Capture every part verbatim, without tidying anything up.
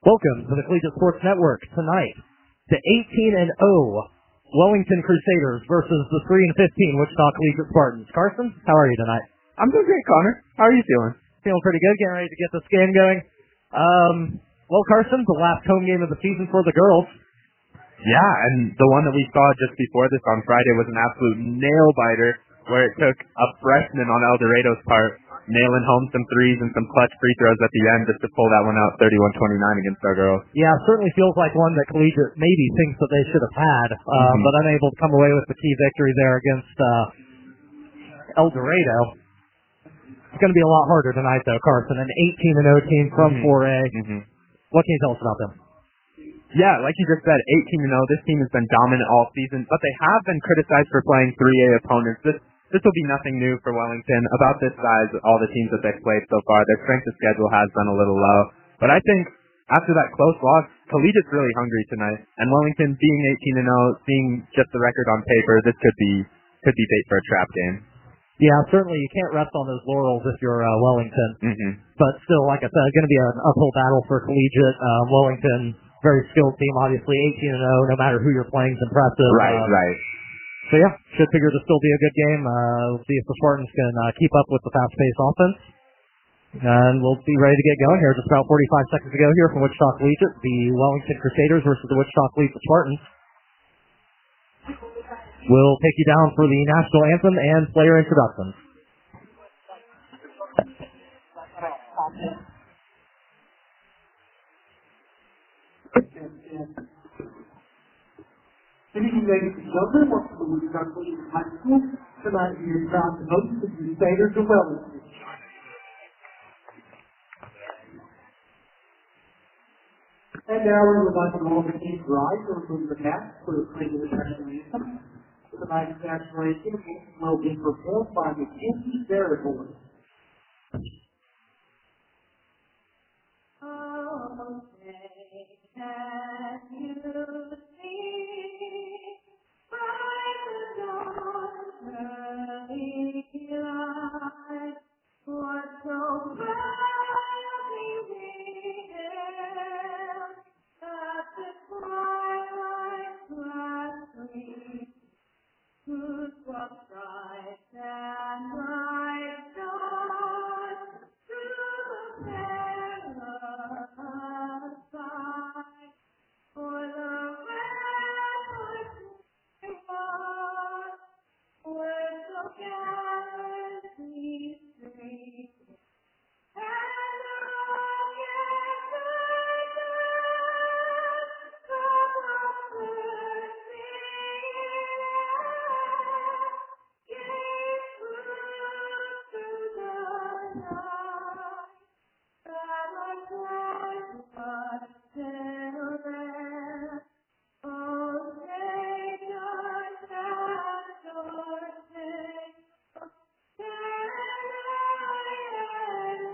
Welcome to the Collegiate Sports Network. Tonight, the eighteen and oh Wellington Crusaders versus the three and fifteen Wichita Collegiate Spartans. Carson, how are you tonight? I'm doing great, Connor. How are you feeling? Feeling pretty good. Getting ready to get this game going. Um, well, Carson, the last home game of the season for the girls. Yeah, and the one that we saw just before this on Friday was an absolute nail-biter where it took a freshman on El Dorado's part nailing home some threes and some clutch free throws at the end just to pull that one out thirty-one twenty-nine against our girls. Yeah, it certainly feels like one that Collegiate maybe thinks that they should have had, uh, mm-hmm. but unable to come away with the key victory there against uh, El Dorado. It's going to be a lot harder tonight, though, Carson. An eighteen and oh team from mm-hmm. four A. Mm-hmm. What can you tell us about them? Yeah, like you just said, eighteen and oh. This team has been dominant all season, but they have been criticized for playing three A opponents. This This will be nothing new for Wellington. About this size, all the teams that they've played so far, their strength of schedule has been a little low. But I think after that close loss, Collegiate's really hungry tonight. And Wellington being eighteen and oh, seeing just the record on paper, this could be could be bait for a trap game. Yeah, certainly you can't rest on those laurels if you're uh, Wellington. Mm-hmm. But still, like I said, it's going to be an uphill battle for Collegiate. Uh, Wellington, very skilled team, obviously eighteen and oh, no matter who you're playing, is impressive. Right, uh, right. So yeah, should figure to still be a good game. Uh, we'll see if the Spartans can uh, keep up with the fast-paced offense. And we'll be ready to get going here just about forty-five seconds ago here from Wichita Collegiate, the Wellington Crusaders versus the Wichita Collegiate Spartans. We'll take you down for the national anthem and player introductions. Good evening, ladies and gentlemen. Welcome to Wichita Collegiate High School. Tonight we are proud to host the Crusaders of Wellington. And now we would like to all the teams rise to remove the mask for the Collegiate national anthem. Tonight's national anthem will be performed by Mackenzie Barrett. Oh, say, can you see by the dawn's early light what so proudly we hailed at the twilight's last gleam, whose was bright and bright dawn through the perilous fight, for the red was where so gallantly streamed, and the rocket fighters of the gave proof to the night that our flag was still there. Oh, take us and your name, stand high and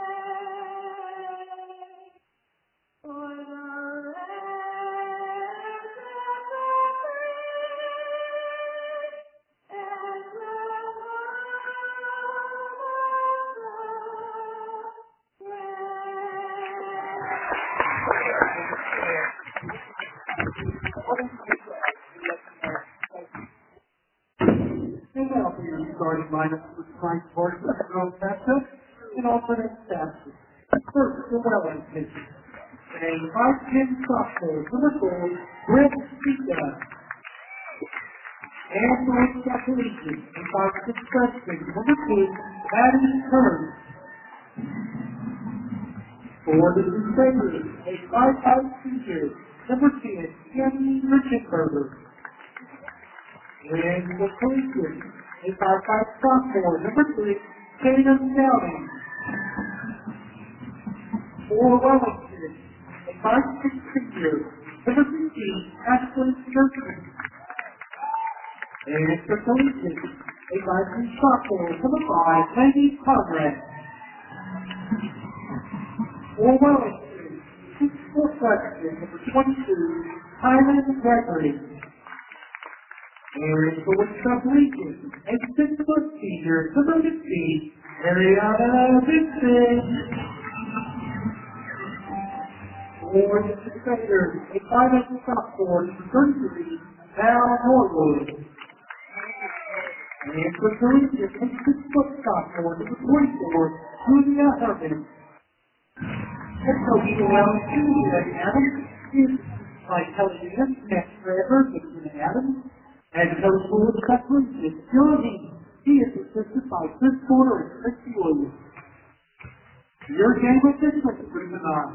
wave, for the land of the free and the home of the And now for your starting lineup for tonight's portion of the girls' matchup and alternate stats. First, for Wellington. A five ten sophomore, number four, Brett Sika. And for Wichita Collegiate, a five six freshman, number two, Maddie Kern. For the Crusaders, a five five senior, number ten, Tammy Richenberger. And for Collegiate, a five five sophomore, number three, Tatum Downing. For Wellington, a five six senior, number fifteen, Ashley Churchman. And for Collegiate, a five six sophomore, number five, Maggie Conrad. For Wellington, six four freshman, number twenty-two, Tyler Gregory. And for Wichita Collegiate, a six foot senior, number fifteen, Ariana Vincent. for the Crusaders. A five-inch stop for number thirty-three, Val Norwood. And for Collegiate, a six-foot stop for number twenty-four, Julia Herman. Head coach for Wellington, Greg Adams, is by Kelly Newman, Matt Trevor, Gibson Adams. And coach for the Collegiate, John Haynes. He is assisted by Chris Porter and Christy Williams. Your game with this one to bring them on.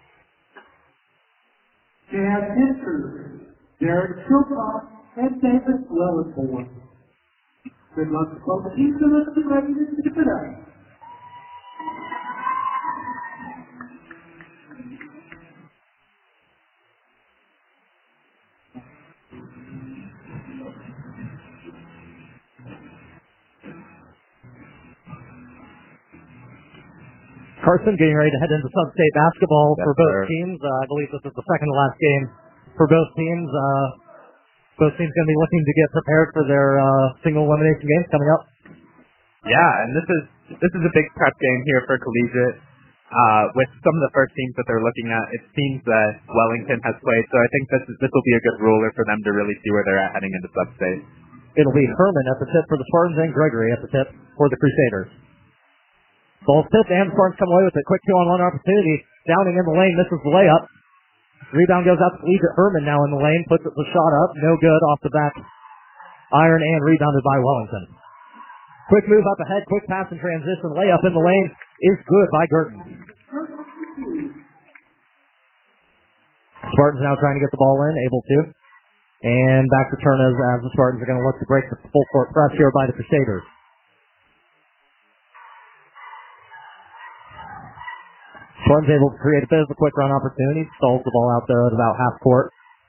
Chad Hinter, Derek Chilcott, and David Wellenborn. Good luck to both teams and let's be ready to get it out. Carson getting ready to head into sub-state basketball Yes, for both sir. teams. Uh, I believe this is the second to last game for both teams. Uh, both teams going to be looking to get prepared for their uh, single elimination games coming up. Yeah, and this is this is a big prep game here for Collegiate. Uh, with some of the first teams that they're looking at, it seems that Wellington has played, so I think this is, this will be a good ruler for them to really see where they're at heading into sub-state. It'll be Herman at the tip for the Spartans and Gregory at the tip for the Crusaders. Ball tipped and the Spartans come away with a quick two-on-one opportunity. Downing in the lane, misses the layup. Rebound goes out to Collegiate. Herman now in the lane, puts the shot up. No good off the back iron and rebounded by Wellington. Quick move up ahead, quick pass and transition. Layup in the lane is good by Girton. Spartans now trying to get the ball in, able to. And back to Turner as the Spartans are going to look to break the full court press here by the Crusaders. Spartans able to create a bit of a quick run opportunity. Stalls the ball out there at about half court.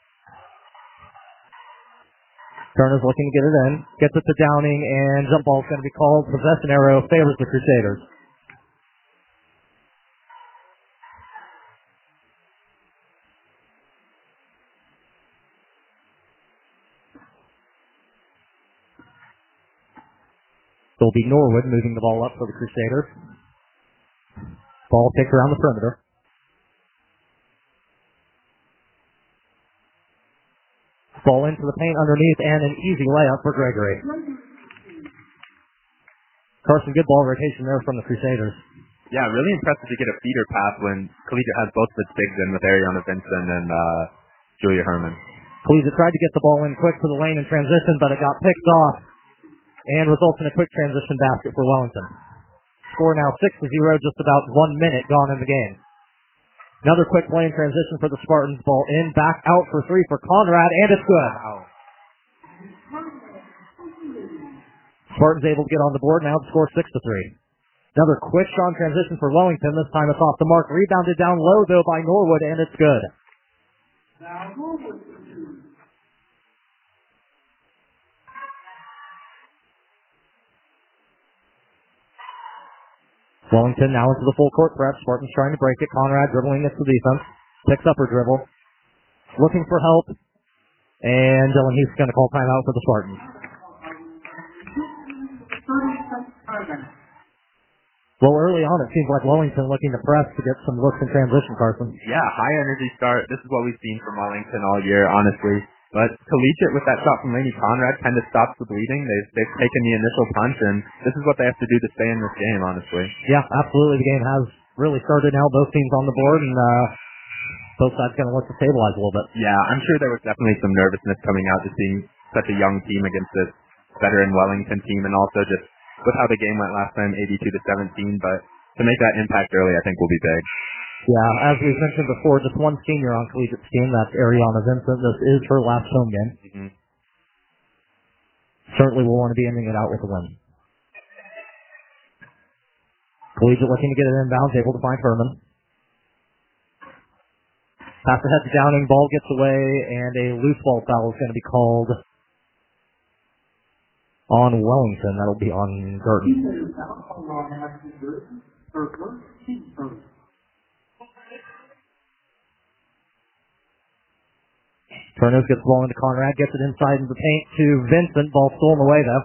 Turner's looking to get it in. Gets it to Downing, and jump ball is going to be called. Possession arrow favors the Crusaders. It'll be Norwood moving the ball up for the Crusaders. Ball kicked around the perimeter. Ball into the paint underneath and an easy layup for Gregory. Carson, good ball rotation there from the Crusaders. Yeah, really impressive to get a feeder pass when Collegiate has both the bigs in with Ariana Vincent and uh, Julia Herman. Collegiate tried to get the ball in quick to the lane in transition, but it got picked off and results in a quick transition basket for Wellington. Score now six to zero, just about one minute gone in the game. Another quick play in transition for the Spartans. Ball in, back out for three for Conrad, and it's good. Wow. Spartans able to get on the board now to score six to three. Another quick strong transition for Wellington. This time it's off the mark. Rebounded down low though by Norwood, and it's good. Now, Norwood for two. Wellington now into the full court press. Spartans trying to break it. Conrad dribbling against the defense. Picks up her dribble. Looking for help. And Dylan Heath's going to call timeout for the Spartans. Well, early on it seems like Wellington looking to press to get some looks in transition, Carson. Yeah, high energy start. This is what we've seen from Wellington all year, honestly. But Collegiate, with that shot from Lainey Conrad, kind of stops the bleeding. They've, they've taken the initial punch, and this is what they have to do to stay in this game, honestly. Yeah, absolutely. The game has really started now. Both teams on the board, and uh, both sides going to look to stabilize a little bit. Yeah, I'm sure there was definitely some nervousness coming out, just seeing such a young team against this veteran Wellington team, and also just with how the game went last time, eighty-two to seventeen. But to make that impact early, I think will be big. Yeah, as we've mentioned before, just one senior on Collegiate's team. That's Ariana Vincent. This is her last home game. Mm-hmm. Certainly will want to be ending it out with a win. Collegiate looking to get it inbounds, able to find Herman. Pass ahead to Downing, ball gets away, and a loose ball foul is going to be called on Wellington. That'll be on Girton. Turnos gets the ball into Conrad, gets it inside into the paint to Vincent. Ball stolen away though.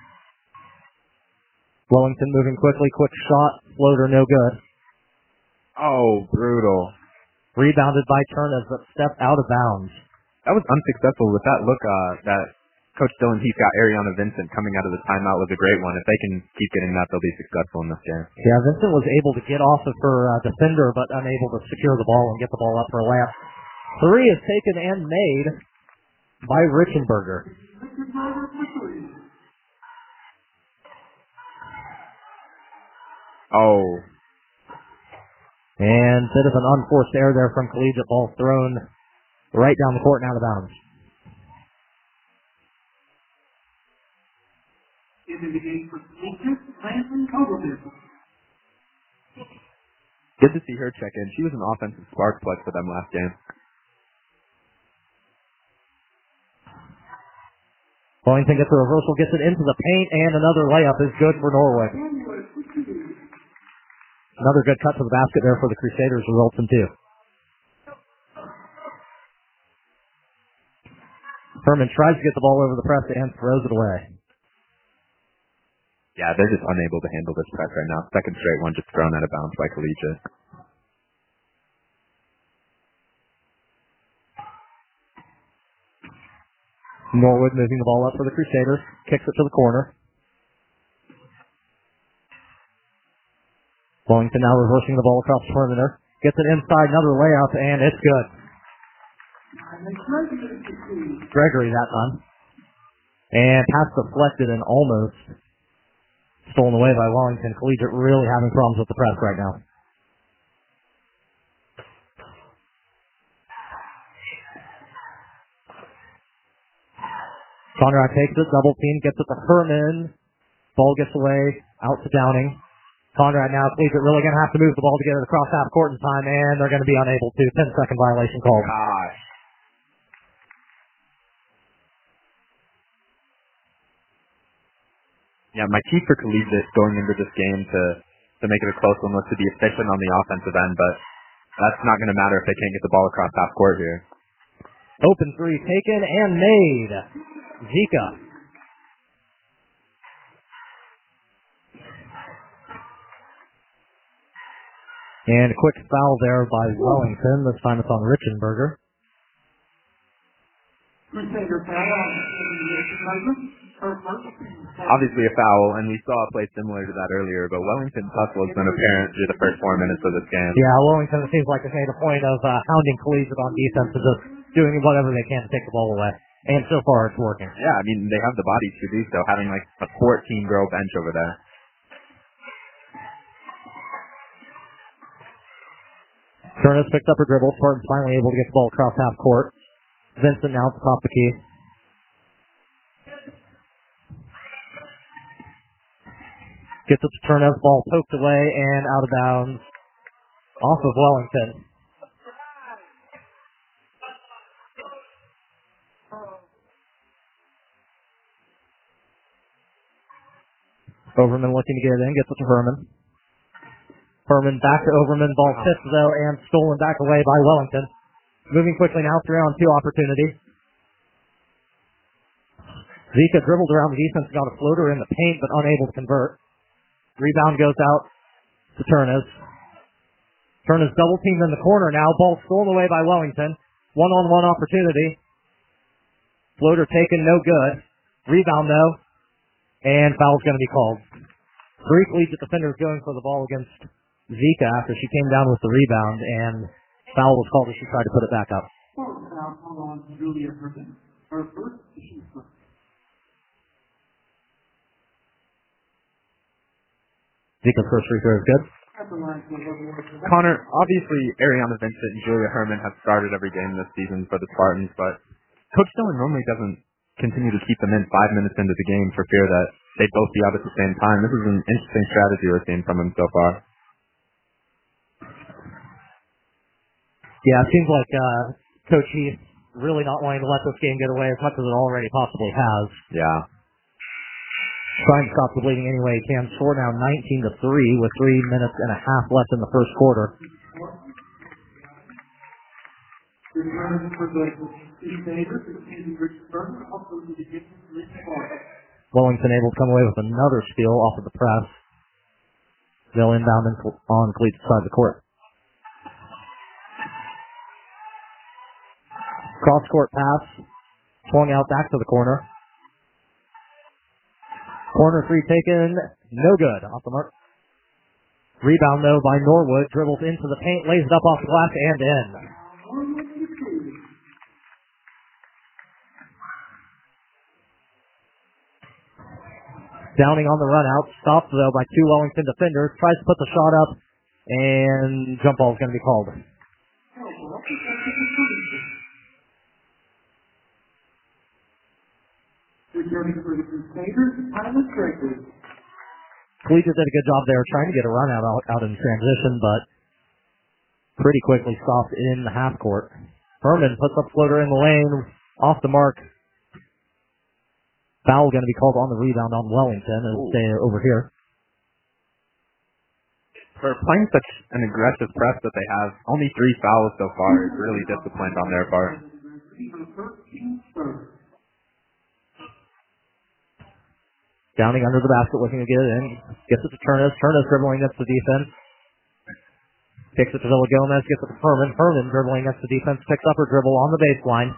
Wellington moving quickly, quick shot, floater no good. Oh, brutal. Rebounded by Turnez, but stepped out of bounds. That was unsuccessful with that look uh, that Coach Dylan Heath got Ariana Vincent coming out of the timeout was a great one. If they can keep getting that, they'll be successful in this game. Yeah, Vincent was able to get off of her uh, defender, but unable to secure the ball and get the ball up for a layup. Three is taken and made by Richenberger. Oh. And bit of an unforced error there from Collegiate. Ball thrown right down the court and out of bounds. Into the game for Collegiate, Landon Koberman. Good to see her check in. She was an offensive spark plug for them last game. Wellington gets a reversal, gets it into the paint, and another layup is good for Norwood. Another good cut to the basket there for the Crusaders, results in two. Herman tries to get the ball over the press and throws it away. Yeah, they're just unable to handle this press right now. Second straight one just thrown out of bounds by Collegiate. Norwood moving the ball up for the Crusaders. Kicks it to the corner. Wellington now reversing the ball across the perimeter. Gets it inside, another layup, and it's good. Gregory that time. And pass deflected and almost stolen away by Wellington. Collegiate really having problems with the press right now. Conrad takes it, double team, gets it to Herman. Ball gets away, out to Downing. Conrad now, Collegiate really going to have to move the ball to get it across half court in time, and they're going to be unable to. ten second violation called. Gosh. Yeah, my key for Collegiate going into this game to, to make it a close one was to be efficient on the offensive end, but that's not going to matter if they can't get the ball across half court here. Open three taken and made. Zika. And a quick foul there by Wellington. This time it's on Richenberger. Obviously a foul, and we saw a play similar to that earlier, but Wellington's hustle has been apparent through the first four minutes of this game. Yeah, Wellington, it seems like, has made a point of uh, hounding Collegiate on defense and just doing whatever they can to take the ball away. And so far it's working. Yeah, I mean, they have the bodies to do so, having like a fourteen-row bench over there. Turnez picked up her dribble. Spartan's finally able to get the ball across half court. Vincent now at the top of the key. Gets it to Turnez. Ball poked away and out of bounds. Off of Wellington. Overman looking to get it in. Gets it to Herman. Herman back to Overman. Ball tipped though and stolen back away by Wellington. Moving quickly now, three on two opportunity. Zika dribbled around the defense, got a floater in the paint, but unable to convert. Rebound goes out to Turnez. Turnez double teamed in the corner now. Ball stolen away by Wellington. One on one opportunity. Floater taken, no good. Rebound though, and foul's going to be called. Three Collegiate defenders going for the ball against Zika after she came down with the rebound, and foul was called as she tried to put it back up. Zika's first free throw is good. Connor, obviously Ariana Vincent and Julia Herman have started every game this season for the Spartans, but Coach Dillon normally doesn't continue to keep them in five minutes into the game for fear that they'd both be out at the same time. This is an interesting strategy we're seeing from him so far. Yeah, it seems like uh, Coach Heath really not wanting to let this game get away as much as it already possibly has. Yeah. Trying to stop the bleeding any way he can. Score now nineteen to three with three minutes and a half left in the first quarter. Wellington able to come away with another steal off of the press. They'll inbound on Collegiate side of the court. Cross-court pass. Swung out back to the corner. Corner three taken. No good. Off the mark. Rebound, though, by Norwood. Dribbles into the paint. Lays it up off the glass and in. Downing on the run out. Stopped, though, by two Wellington defenders. Tries to put the shot up. And jump ball is going to be called. Returning for the Crusaders, Tyler Gregory. Collegiate did a good job there trying to get a run out, out in transition, but pretty quickly stopped in the half court. Furman puts up floater in the lane, off the mark. Foul going to be called on the rebound on Wellington as they are over here. For playing such an aggressive press that they have, only three fouls so far is really disciplined on their part. Downing under the basket, looking to get it in. Gets it to Turnus. Turnus dribbling against the defense. Kicks it to Villa Gomez. Gets it to Furman. Furman dribbling against the defense. Picks up her dribble on the baseline.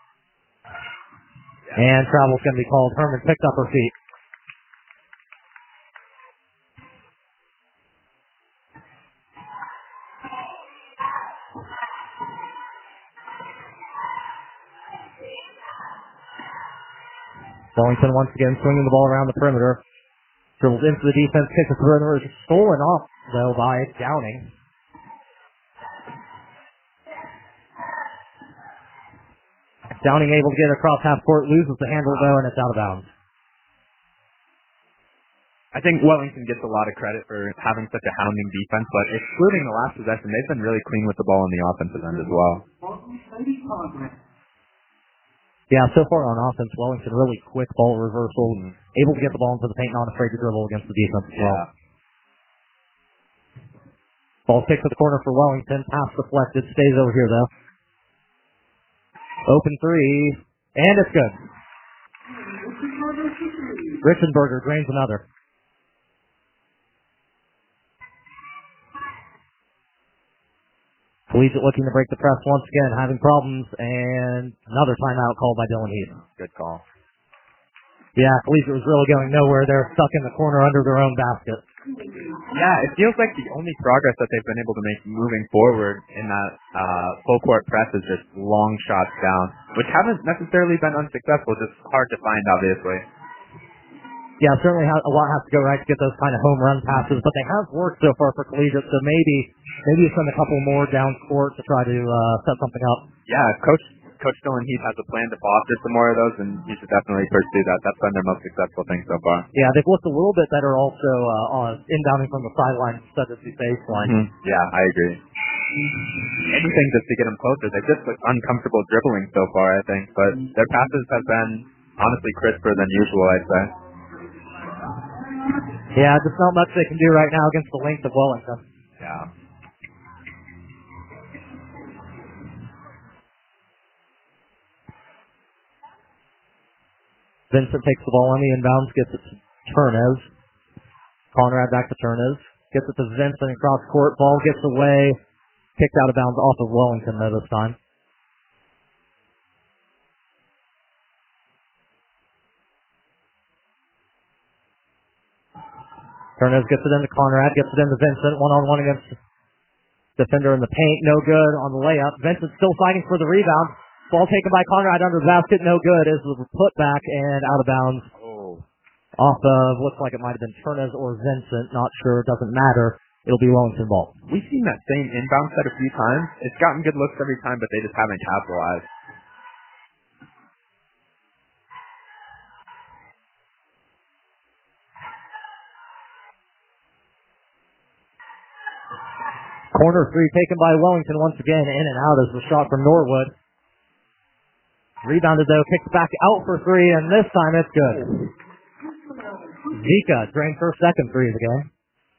And travel's going to be called. Furman picked up her feet. Wellington once again swinging the ball around the perimeter. Dribbles into the defense, kicks the perimeter. Stolen off, though, by Downing. Downing able to get across half court, loses the handle, though, and it's out of bounds. I think Wellington gets a lot of credit for having such a hounding defense, but excluding the last possession, they've been really clean with the ball on the offensive end as well. Yeah, so far on offense, Wellington really quick ball reversal, mm-hmm. able to get the ball into the paint, not afraid to dribble against the defense as well. Yeah. Ball kicked to the corner for Wellington, pass deflected, stays over here though. Open three, and it's good. Richenberger drains another. Collegiate looking to break the press once again, having problems, and another timeout called by Dylan Heath. Good call. Yeah, Collegiate was really going nowhere. They're stuck in the corner under their own basket. Yeah, it feels like the only progress that they've been able to make moving forward in that uh, full court press is just long shots down, which haven't necessarily been unsuccessful, just hard to find, obviously. Yeah, certainly ha- a lot has to go right to get those kind of home run passes, but they have worked so far for Collegiate, so maybe maybe send a couple more down court to try to uh, set something up. Yeah, Coach Coach Dylan Heath has a plan to foster some more of those, and he should definitely pursue that. That's been their most successful thing so far. Yeah, they've looked a little bit better also uh, on inbounding from the sideline instead of the baseline. Mm-hmm. Yeah, I agree. Anything just to get them closer. They've just looked uncomfortable dribbling so far, I think, but their passes have been honestly crisper than usual, I'd say. Yeah, just not much they can do right now against the length of Wellington. Yeah. Vincent takes the ball on the inbounds, gets it to Turnez. Conrad back to Turnez. Gets it to Vincent across court. Ball gets away. Kicked out of bounds off of Wellington though this time. Turnez gets it into Conrad, gets it into Vincent, one-on-one against defender in the paint, no good on the layup. Vincent still fighting for the rebound. Ball taken by Conrad under the basket, no good. Is the putback and out of bounds. Oh. Off of, looks like it might have been Turnez or Vincent, not sure, doesn't matter. It'll be Wellington ball. We've seen that same inbound set a few times. It's gotten good looks every time, but they just haven't capitalized. Corner three taken by Wellington once again, in and out as the shot from Norwood. Rebounded though, kicks back out for three, and this time it's good. Zika drains her second three of the game.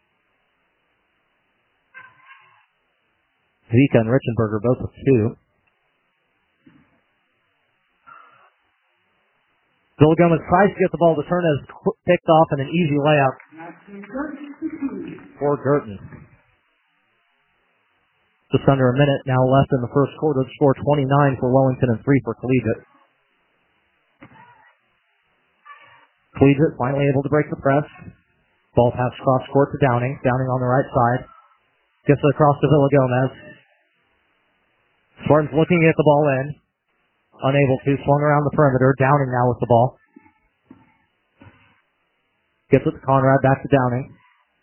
Zika and Richenberger both with two. Bill Gomez tries to get the ball to turn as picked off and an easy layup for Girton. Just under a minute now left in the first quarter. The score twenty-nine for Wellington and three for Collegiate. Collegiate finally able to break the press. Ball pass cross court to Downing. Downing on the right side. Gets it across to Villagomez. Spartans looking at the ball in. Unable to. Swung around the perimeter. Downing now with the ball. Gets it to Conrad. Back to Downing.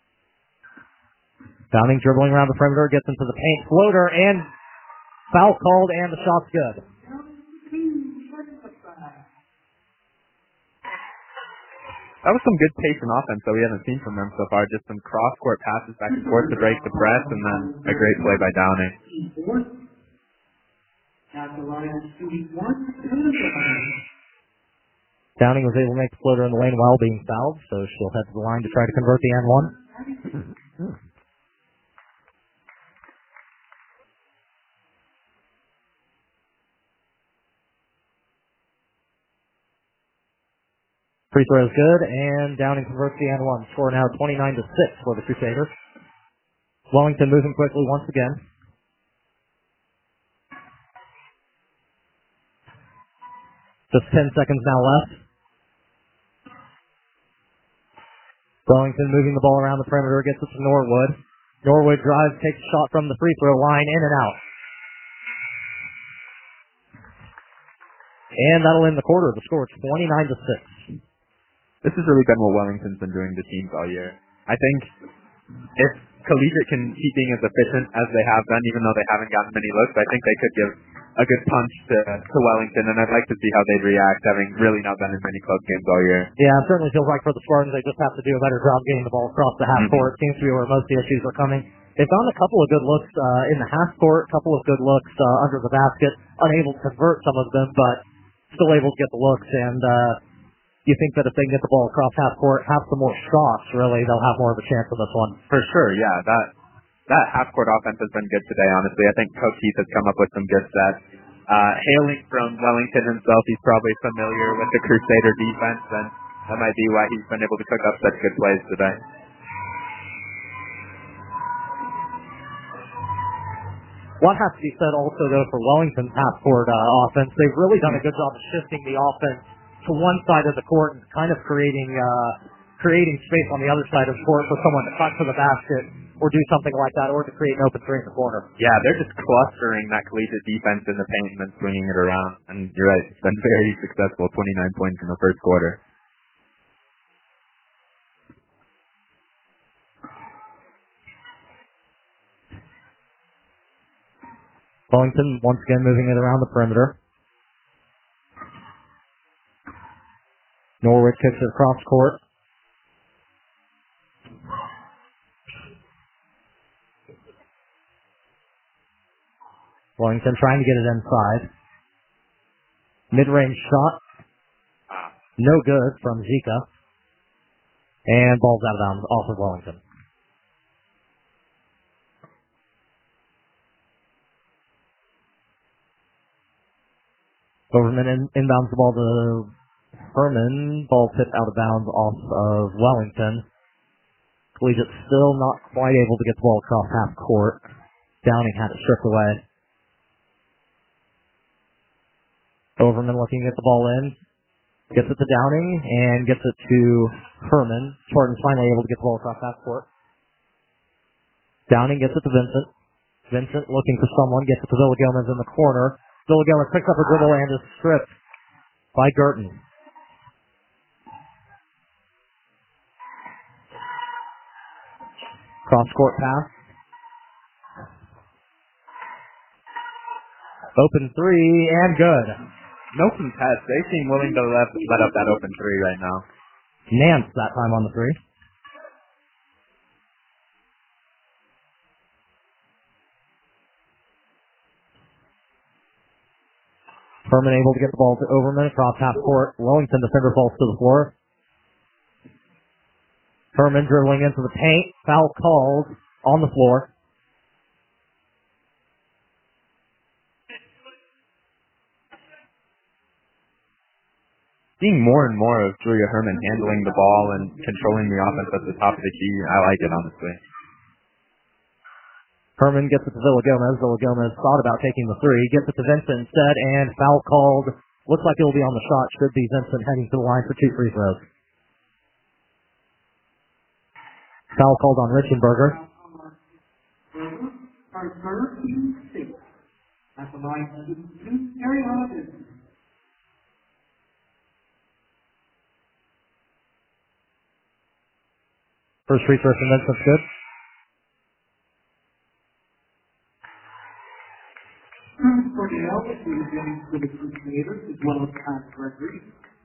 Downing dribbling around the perimeter, gets into the paint, floater, and foul called, and the shot's good. That was some good pace and offense that we haven't seen from them so far. Just some cross-court passes back and forth to break the press, and then a great play by Downing. Downing was able to make the floater in the lane while being fouled, so she'll head to the line to try to convert the N one. Free throw is good, and Downing converts the N one. Score now twenty-nine to six for the Crusaders. Wellington moving quickly once again. Just ten seconds now left. Wellington moving the ball around the perimeter, gets it to Norwood. Norwood drives, takes a shot from the free throw line, in and out. And that'll end the quarter. The score is twenty-nine to six. This has really been what Wellington's been doing to teams all year. I think if Collegiate can keep being as efficient as they have been, even though they haven't gotten many looks, I think they could give a good punch to, to Wellington, and I'd like to see how they'd react, having really not been in many close games all year. Yeah, it certainly feels like for the Spartans, they just have to do a better job getting the ball across the half Mm-hmm. court. Seems to be where most of the issues are coming. They found a couple of good looks uh, in the half court, a couple of good looks uh, under the basket, unable to convert some of them, but still able to get the looks, and uh, you think that if they can get the ball across half court, have some more shots, really, they'll have more of a chance in this one. For sure, yeah. That that half-court offense has been good today, honestly. I think Coach Heath has come up with some good sets. Uh, hailing from Wellington himself, he's probably familiar with the Crusader defense, and that might be why he's been able to cook up such good plays today. What has to be said also, though, for Wellington's half-court uh, offense, they've really done a good job of shifting the offense to one side of the court and kind of creating uh, creating space on the other side of the court for someone to cut to the basket or do something like that, or to create an open three in the corner. Yeah, they're just clustering that Collegiate defense in the paint and then swinging it around. And you're right, it's been very successful, twenty-nine points in the first quarter. Wellington once again moving it around the perimeter. Norwood kicks it across court. Wellington trying to get it inside. Mid-range shot. No good from Zika. And ball's out of bounds off of Wellington. Overman in, inbounds the ball to Herman. Ball tipped out of bounds off of Wellington. Collegiate still not quite able to get the ball across half court. Downing had it stripped away. Overman looking at the ball in. Gets it to Downing and gets it to Herman. Spartans finally able to get the ball across half court. Downing gets it to Vincent. Vincent looking for someone. Gets it to Villagomez in the corner. Villagomez picks up a dribble and is stripped by Girton. Cross-court pass. Open three, and good. No contest. They seem willing to let, let up that open three right now. Nance that time on the three. Herman able to get the ball to Overman across half court. Wellington defender falls to the floor. Herman dribbling into the paint. Foul called on the floor. Seeing more and more of Julia Herman handling the ball and controlling the offense at the top of the key, I like it, honestly. Herman gets it to Villagomez. Villagomez thought about taking the three, gets it to Vincent instead, and foul called. Looks like it'll be on the shot. Should be Vincent heading to the line for two free throws. Foul called on Richenberger. Our third team six. At the line, two, Ariana Vincent. First free throw from Vincent's good. Cornell is beginning for the Crusaders as well as Pat Gregory.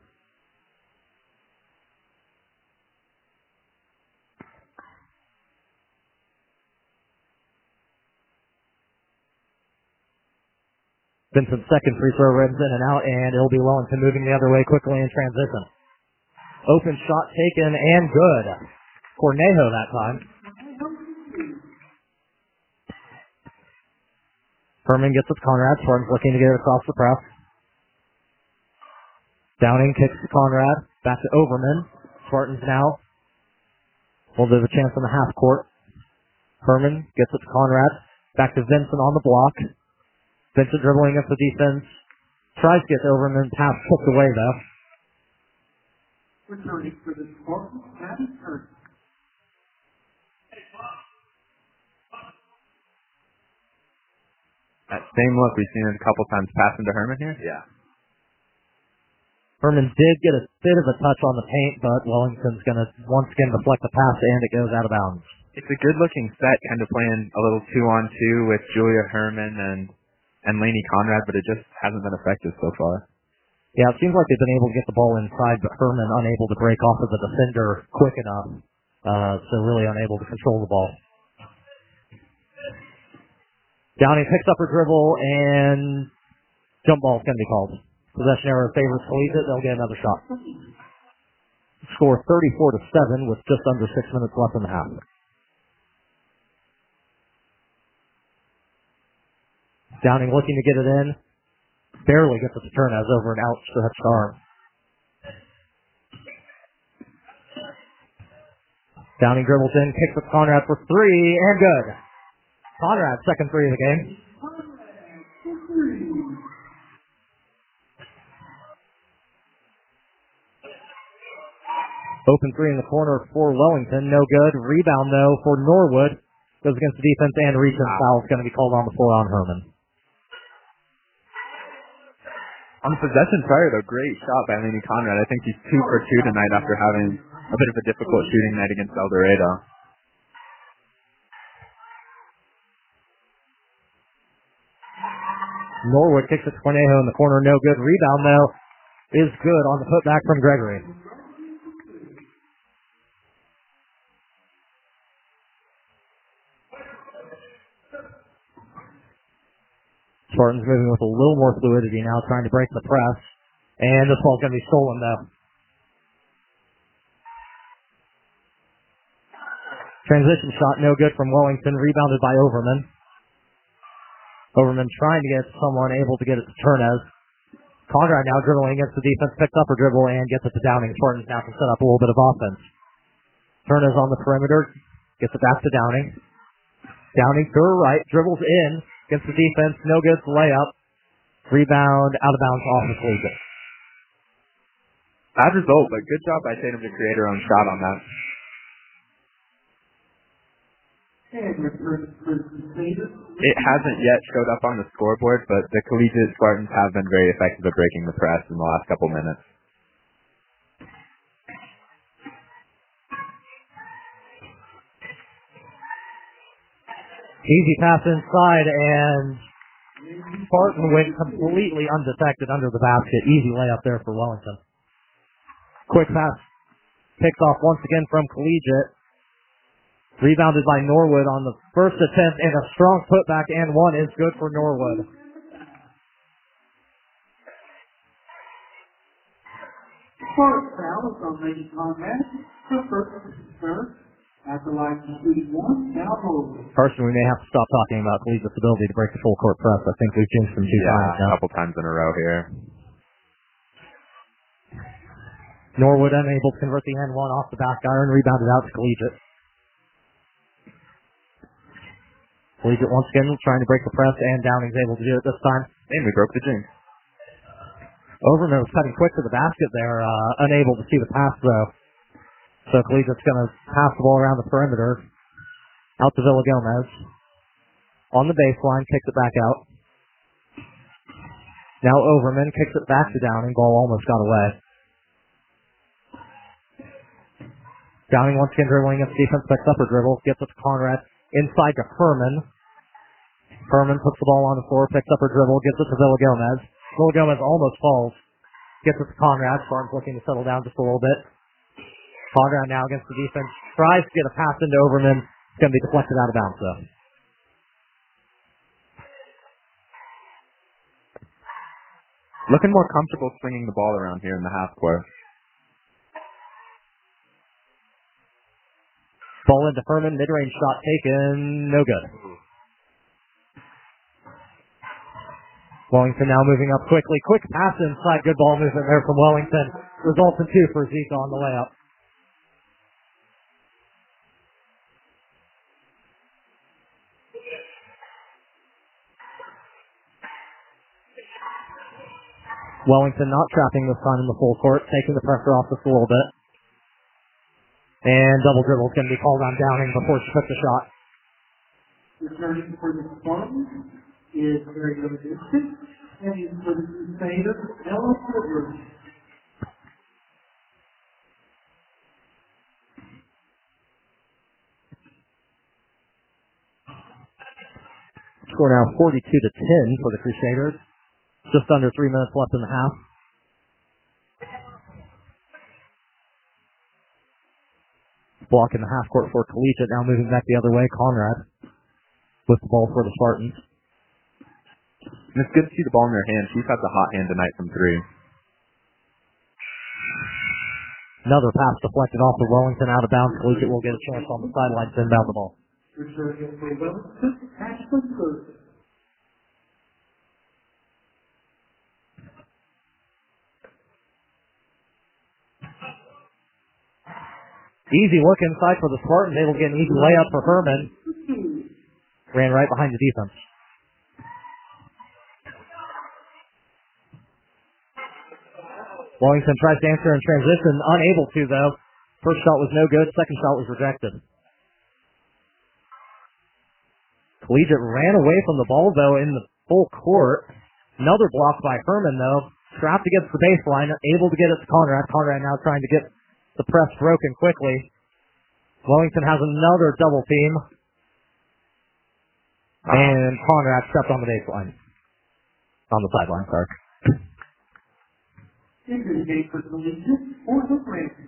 Vincent's second free throw rims in and out, and it'll be Wellington moving the other way quickly in transition. Open shot taken and good. Cornejo that time. Herman gets it to Conrad. Spartans looking to get it across the press. Downing kicks to Conrad. Back to Overman. Spartans now. Well, there's a chance on the half court. Herman gets it to Conrad. Back to Vincent on the block. Vincent dribbling up the defense. Tries to get to Overman. Pass poked away though. Returning for the Spartans, Patty Curtis. That same look we've seen it a couple times passing to Herman here. Yeah. Herman did get a bit of a touch on the paint, but Wellington's going to once again deflect the pass and it goes out of bounds. It's a good looking set, kind of playing a little two on two with Julia Herman and and Lainey Conrad, but it just hasn't been effective so far. Yeah, it seems like they've been able to get the ball inside, but Herman unable to break off of the defender quick enough, uh, so really unable to control the ball. Downing picks up her dribble, and jump ball is going to be called. Possession error favors Collegiate. They'll get another shot. Score thirty-four to seven with just under six minutes left in the half. Downing looking to get it in. Barely gets it to turn as over an outstretched arm. Downing dribbles in, kicks with Conrad for three, and good. Conrad, second three of the game. Open three in the corner for Wellington, no good. Rebound though for Norwood. Goes against the defense and reaches. Foul is going to be called on the floor on Herman. On the possession prior, though, great shot by Lainey Conrad. I think he's two for two tonight after having a bit of a difficult shooting night against El Dorado. Norwood kicks it to Cornejo in the corner, no good. Rebound, though, is good on the putback from Gregory. Spartans moving with a little more fluidity now, trying to break the press. And this ball's going to be stolen, though. Transition shot, no good from Wellington, rebounded by Overman. Overman trying to get someone able to get it to Turnez. Conrad now dribbling against the defense, picks up her dribble and gets it to Downing. Spartans now can set up a little bit of offense. Turnez on the perimeter, gets it back to Downing. Downing to her right, dribbles in. Against the defense, no good, layup. Rebound, out of bounds, off the Collegiate. Bad result, but good job by Tatum to create her own shot on that. It hasn't yet showed up on the scoreboard, but the Collegiate Spartans have been very effective at breaking the press in the last couple minutes. Easy pass inside, and Spartan went completely undetected under the basket. Easy layup there for Wellington. Quick pass. Picked off once again from Collegiate. Rebounded by Norwood on the first attempt, and a strong putback, and one is good for Norwood. First foul is on Lady Conrad. Her first third. At the line, shooting one, now Norwood. Carson, we may have to stop talking about Collegiate's ability to break the full court press. I think we've jinxed them two yeah, times now. a couple times in a row here. Norwood unable to convert the end one off the back iron, rebounded out to Collegiate. Collegiate once again trying to break the press, and Downing's able to do it this time. And we broke the jinx. Overman was cutting quick to the basket there, uh, unable to see the pass though. So Collegiate's going to pass the ball around the perimeter. Out to Villagomez. On the baseline, kicks it back out. Now Overman kicks it back to Downing. Ball almost got away. Downing once again dribbling against defense, picks up her dribble, gets it to Conrad. Inside to Herman. Herman puts the ball on the floor, picks up her dribble, gets it to Villagomez. Villagomez almost falls. Gets it to Conrad. Farms looking to settle down just a little bit. Conrad now against the defense. Tries to get a pass into Overman. It's going to be deflected out of bounds though. Looking more comfortable swinging the ball around here in the half court. Ball into Herman, mid-range shot taken, no good. Wellington now moving up quickly. Quick pass inside, good ball movement there from Wellington. Results in two for Zika on the layup. Wellington not trapping this time in the full court, taking the pressure off just a little bit. And double dribble is going to be called on Downing before she puts the shot. Returning for the Spartans is very good distance, and for the Crusaders, Ella Silver. Score now forty-two to ten for the Crusaders. Just under three minutes left in the half. Block in the half court for Collegiate, now moving back the other way. Conrad with the ball for the Spartans. And it's good to see the ball in her hand. She's had the hot hand tonight from three. Another pass deflected off of Wellington out of bounds. Collegiate will get a chance on the sideline to inbound the ball. Returning for Wellington, Ashland Curtis. Easy look inside for the Spartans. Able to get an easy layup for Herman. Ran right behind the defense. Wellington tries to answer in transition. Unable to, though. First shot was no good. Second shot was rejected. Collegiate ran away from the ball, though, in the full court. Another block by Herman, though. Trapped against the baseline. Able to get it to Conrad. Conrad now trying to get the press broken quickly. Wellington has another double team. And Conrad stepped on the baseline. On the sideline, sorry. Figure gate for Collegiate for the Rams.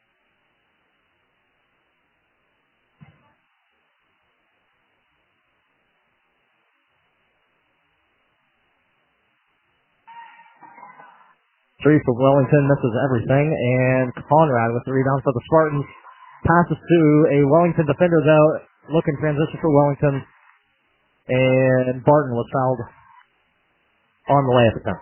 Three for Wellington, misses everything, and Conrad with the rebound for the Spartans. Passes to a Wellington defender, though. Looking transition for Wellington. And Barton was fouled on the layup attempt.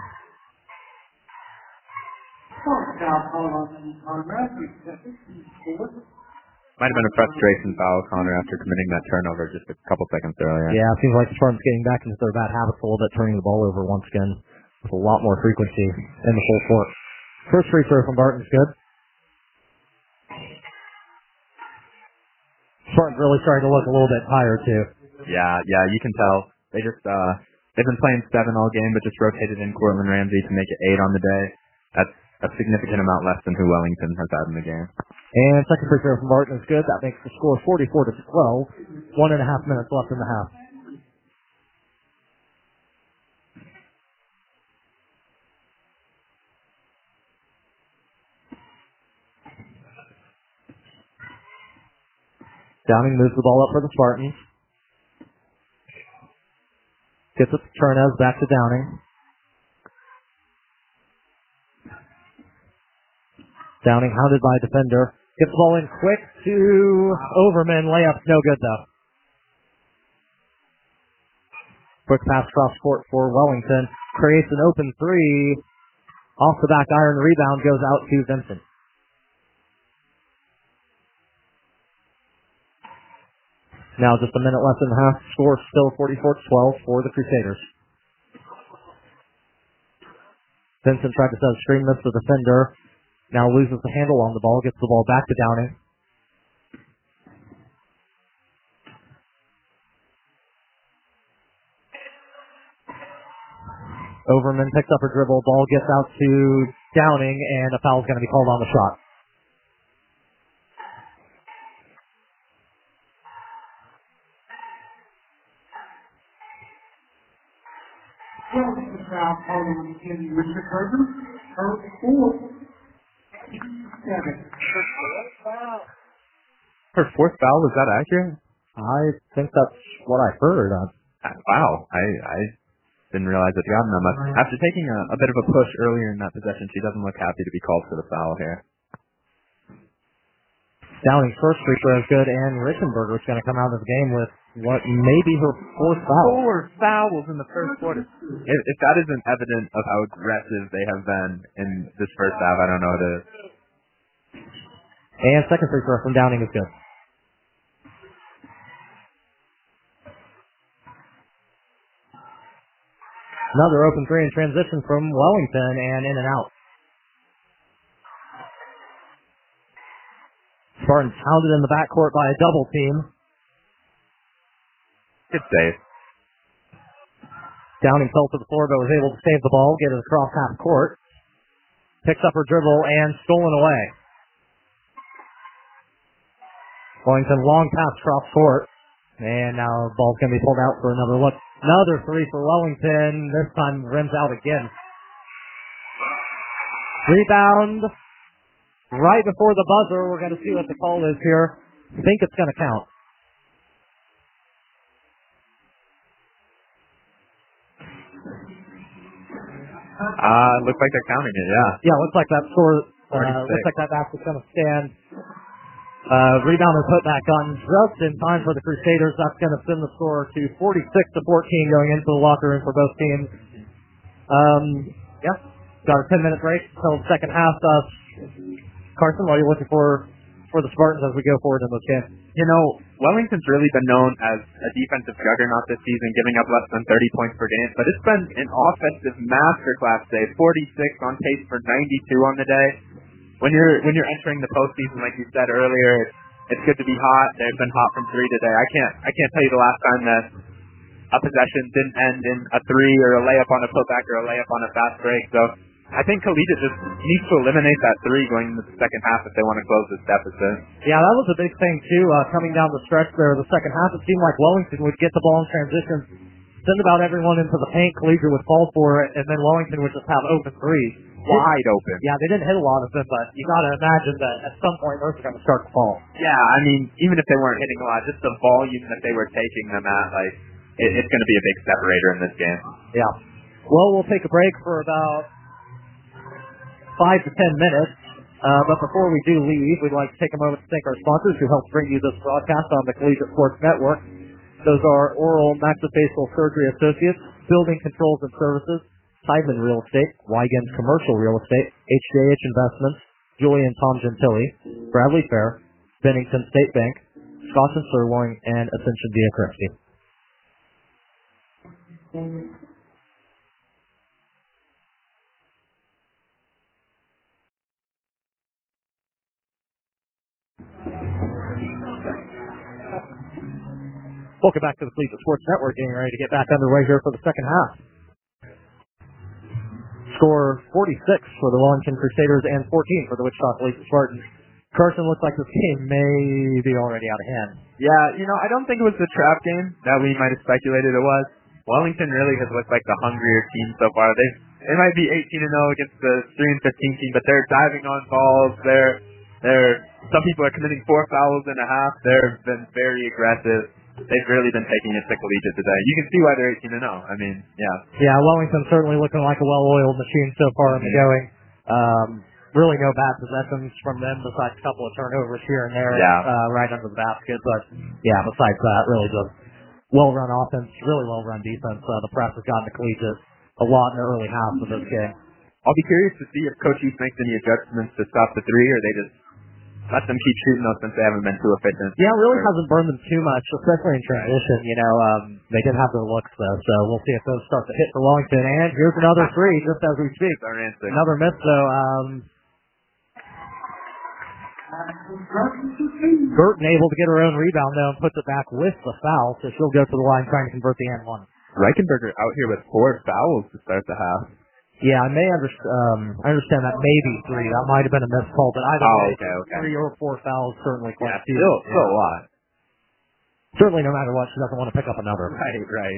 Might have been a frustration foul, Connor, after committing that turnover just a couple seconds earlier. Yeah, it seems like the Spartans getting back into their bad habits a little bit, turning the ball over once again with a lot more frequency in the full court. First free throw from Barton's good. Spartans really starting to look a little bit tired, too. Yeah, yeah, you can tell. They just, uh, they've been playing seven all game, but just rotated in Cortland Ramsey to make it eight on the day. That's a significant amount less than who Wellington has had in the game. And second free throw from Barton is good. That makes the score forty-four to twelve. One and a half minutes left in the half. Downing moves the ball up for the Spartans. Gets it to Chernez, back to Downing. Downing hounded by a defender. Gets the ball in quick to Overman. Layup, no good though. Quick pass cross court for Wellington. Creates an open three. Off the back iron, rebound goes out to Vincent. Now just a minute left in the half. Score still forty-four to twelve for the Crusaders. Vincent tried to set a screen, missed the defender. Now loses the handle on the ball, gets the ball back to Downing. Overman picks up her dribble, ball gets out to Downing, and a foul's going to be called on the shot. Well, the foul called on Kenny Richard Burger. Her fourth. Seven. Her fourth foul, was that accurate? I think that's what I heard. Uh, Uh, wow, I, I didn't realize it gotten that much. After taking a, a bit of a push earlier in that possession, she doesn't look happy to be called for the foul here. Downing's first free throw is good, and Richenberger is going to come out of the game with what may be her fourth foul. Four fouls in the first quarter. If, if that isn't evident of how aggressive they have been in this first half, I don't know what it is. And second free throw from Downing is good. Another open three in transition from Wellington, and in and out. Spartans hounded in the backcourt by a double team. Good save. Downing fell to the floor but was able to save the ball, get it across half court. Picks up her dribble and stolen away. Wellington long pass cross court. And now the ball's going to be pulled out for another look. Another three for Wellington. This time rims out again. Rebound. Right before the buzzer. We're going to see what the call is here. I think it's going to count. Uh, looks like they're counting it, yeah. Yeah, looks like that score, uh, looks like that basket's going to stand. Uh, rebound is put back on just in time for the Crusaders. That's going to send the score to forty-six to fourteen going into the locker room for both teams. Um, yeah, got a ten minute break until the second half. Uh, Carson, what are you looking for for the Spartans as we go forward in this game? You know, Wellington's really been known as a defensive juggernaut this season, giving up less than thirty points per game, but it's been an offensive masterclass today. forty-six on pace for ninety-two on the day. When you're when you're entering the postseason, like you said earlier, it's, it's good to be hot. They've been hot from three today. I can't I can't tell you the last time that a possession didn't end in a three or a layup on a putback or a layup on a fast break. So I think Collegiate just needs to eliminate that three going into the second half if they want to close this deficit. Yeah, that was a big thing too. Uh, coming down the stretch there, the second half, it seemed like Wellington would get the ball in transition, send about everyone into the paint. Collegiate would fall for it, and then Wellington would just have open threes. Wide open. Yeah, they didn't hit a lot of them, but you got to imagine that at some point those are going to start to fall. Yeah, I mean, even if they weren't hitting a lot, just the volume that they were taking them at, like, it, it's going to be a big separator in this game. Yeah. Well, we'll take a break for about five to ten minutes. Uh, but before we do leave, we'd like to take a moment to thank our sponsors who helped bring you this broadcast on the Collegiate Sports Network. Those are Oral Maxillofacial Surgery Associates, Building Controls and Services, Tideman Real Estate, Wiegand's Commercial Real Estate, H J H Investments, Julie and Tom Gentili, Bradley Fair, Bennington State Bank, Scotch and Sirloin, and Ascension Via Christie. Welcome back to the Collegiate Sports Network, getting ready to get back underway here for the second half. Score forty-six for the Wellington Crusaders and fourteen for the Wichita Collegiate Spartans. Carson, looks like this game may be already out of hand. Yeah, you know, I don't think it was the trap game that we might have speculated it was. Wellington really has looked like the hungrier team so far. They they might be eighteen and oh against the three and fifteen team, but they're diving on balls. They're they're some people are committing four fouls and a half. They've been very aggressive. They've really been taking it to Collegiate today. You can see why they're eighteen and oh. I mean, yeah. Yeah, Wellington's certainly looking like a well-oiled machine so far in the going. Um, really no bad possessions from them besides a couple of turnovers here and there, yeah. uh, right under the basket. But, yeah, besides that, really just well-run offense, really well-run defense. Uh, the press has gotten to Collegiate a lot in the early half of this game. I'll be curious to see if Coach East makes any adjustments to stop the three, or they just let them keep shooting those since they haven't been too efficient. Yeah, it really Or- hasn't burned them too much, especially in transition. You know, um, they did have their looks though, so we'll see if those start to hit for Wellington. And here's another three, just as we speak. Our answer. Another miss though. Um, Burton able to get her own rebound though and puts it back with the foul, so she'll go to the line trying to convert the and one. Reichenberger out here with four fouls to start the half. Yeah, I may understand. Um, I understand that maybe three. That might have been a missed call, but either Oh, way, okay, okay. three or four fouls certainly quite Yeah, a few. still, still a lot. Certainly, no matter what, she doesn't want to pick up another. Right, right.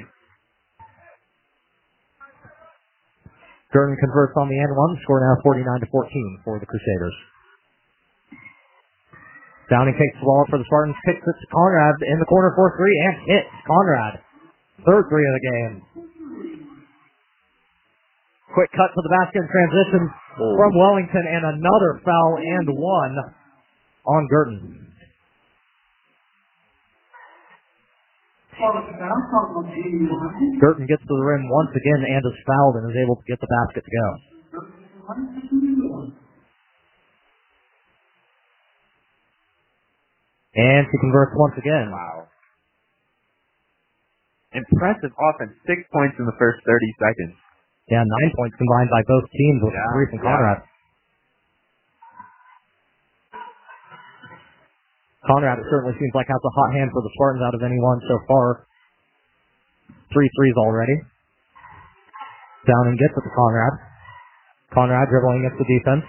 Gurdon converts on the end one. Score now forty-nine to fourteen for the Crusaders. Downing takes the ball up for the Spartans, kicks it to Conrad in the corner for three, and hits Conrad. Third three of the game. Quick cut to the basket in transition Oh. from Wellington, and another foul and one on Gurdon. Gurdon gets to the rim once again and is fouled and is able to get the basket to go. And she converts once again. Wow. Impressive offense. Six points in the first thirty seconds. Yeah, nine points combined by both teams with Yeah, Reese and yeah. Conrad. Conrad, it certainly seems like has a hot hand for the Spartans out of anyone so far. Three threes already. Downing gets it to Conrad. Conrad dribbling against the defense.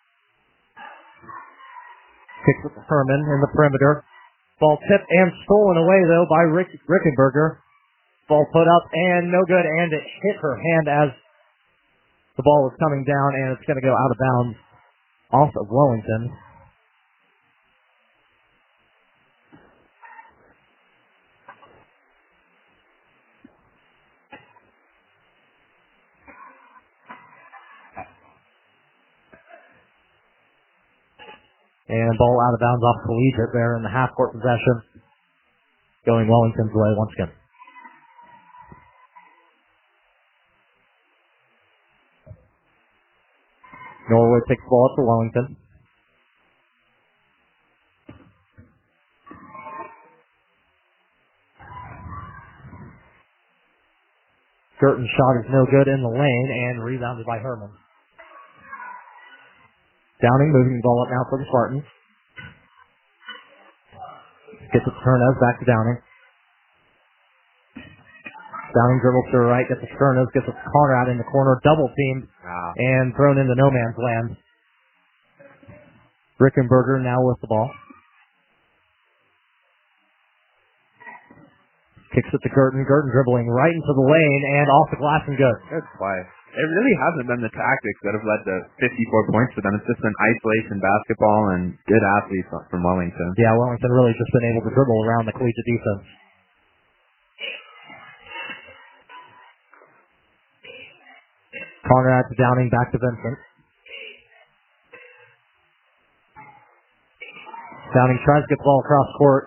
Kicks it to Herman in the perimeter. Ball tipped and stolen away, though, by Rick, Rickenberger. Ball put up and no good, and it hit her hand as the ball was coming down, and it's going to go out of bounds off of Wellington. And ball out of bounds off Collegiate there in the half-court possession. Going Wellington's way once again. Norwood takes the ball up for Wellington. Gurton's shot is no good in the lane and rebounded by Herman. Downing moving the ball up now for the Spartans. Gets it to Turnez, back to Downing. Downing dribbles to the right, gets it to Turnez, gets it to Conrad in the corner, double teamed, Wow. and thrown into no man's land. Rickenberger now with the ball. Kicks it to Gurton. Gurton dribbling right into the lane and off the glass and good. Good play. It really hasn't been the tactics that have led to fifty-four points for them. It's just been isolation basketball and good athletes from Wellington. Yeah, Wellington really just been able to dribble around the collegiate defense. Conrad to Downing, back to Vincent. Downing tries to get the ball across court.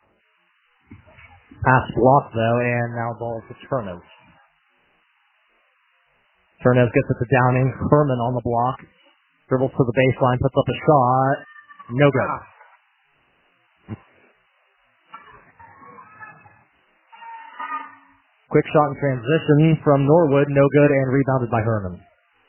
Pass blocked though, and now ball to Turnez. Turnez gets it to Downing. Herman on the block. Dribbles to the baseline, puts up a shot. No good. Quick shot in transition from Norwood, no good, and rebounded by Herman.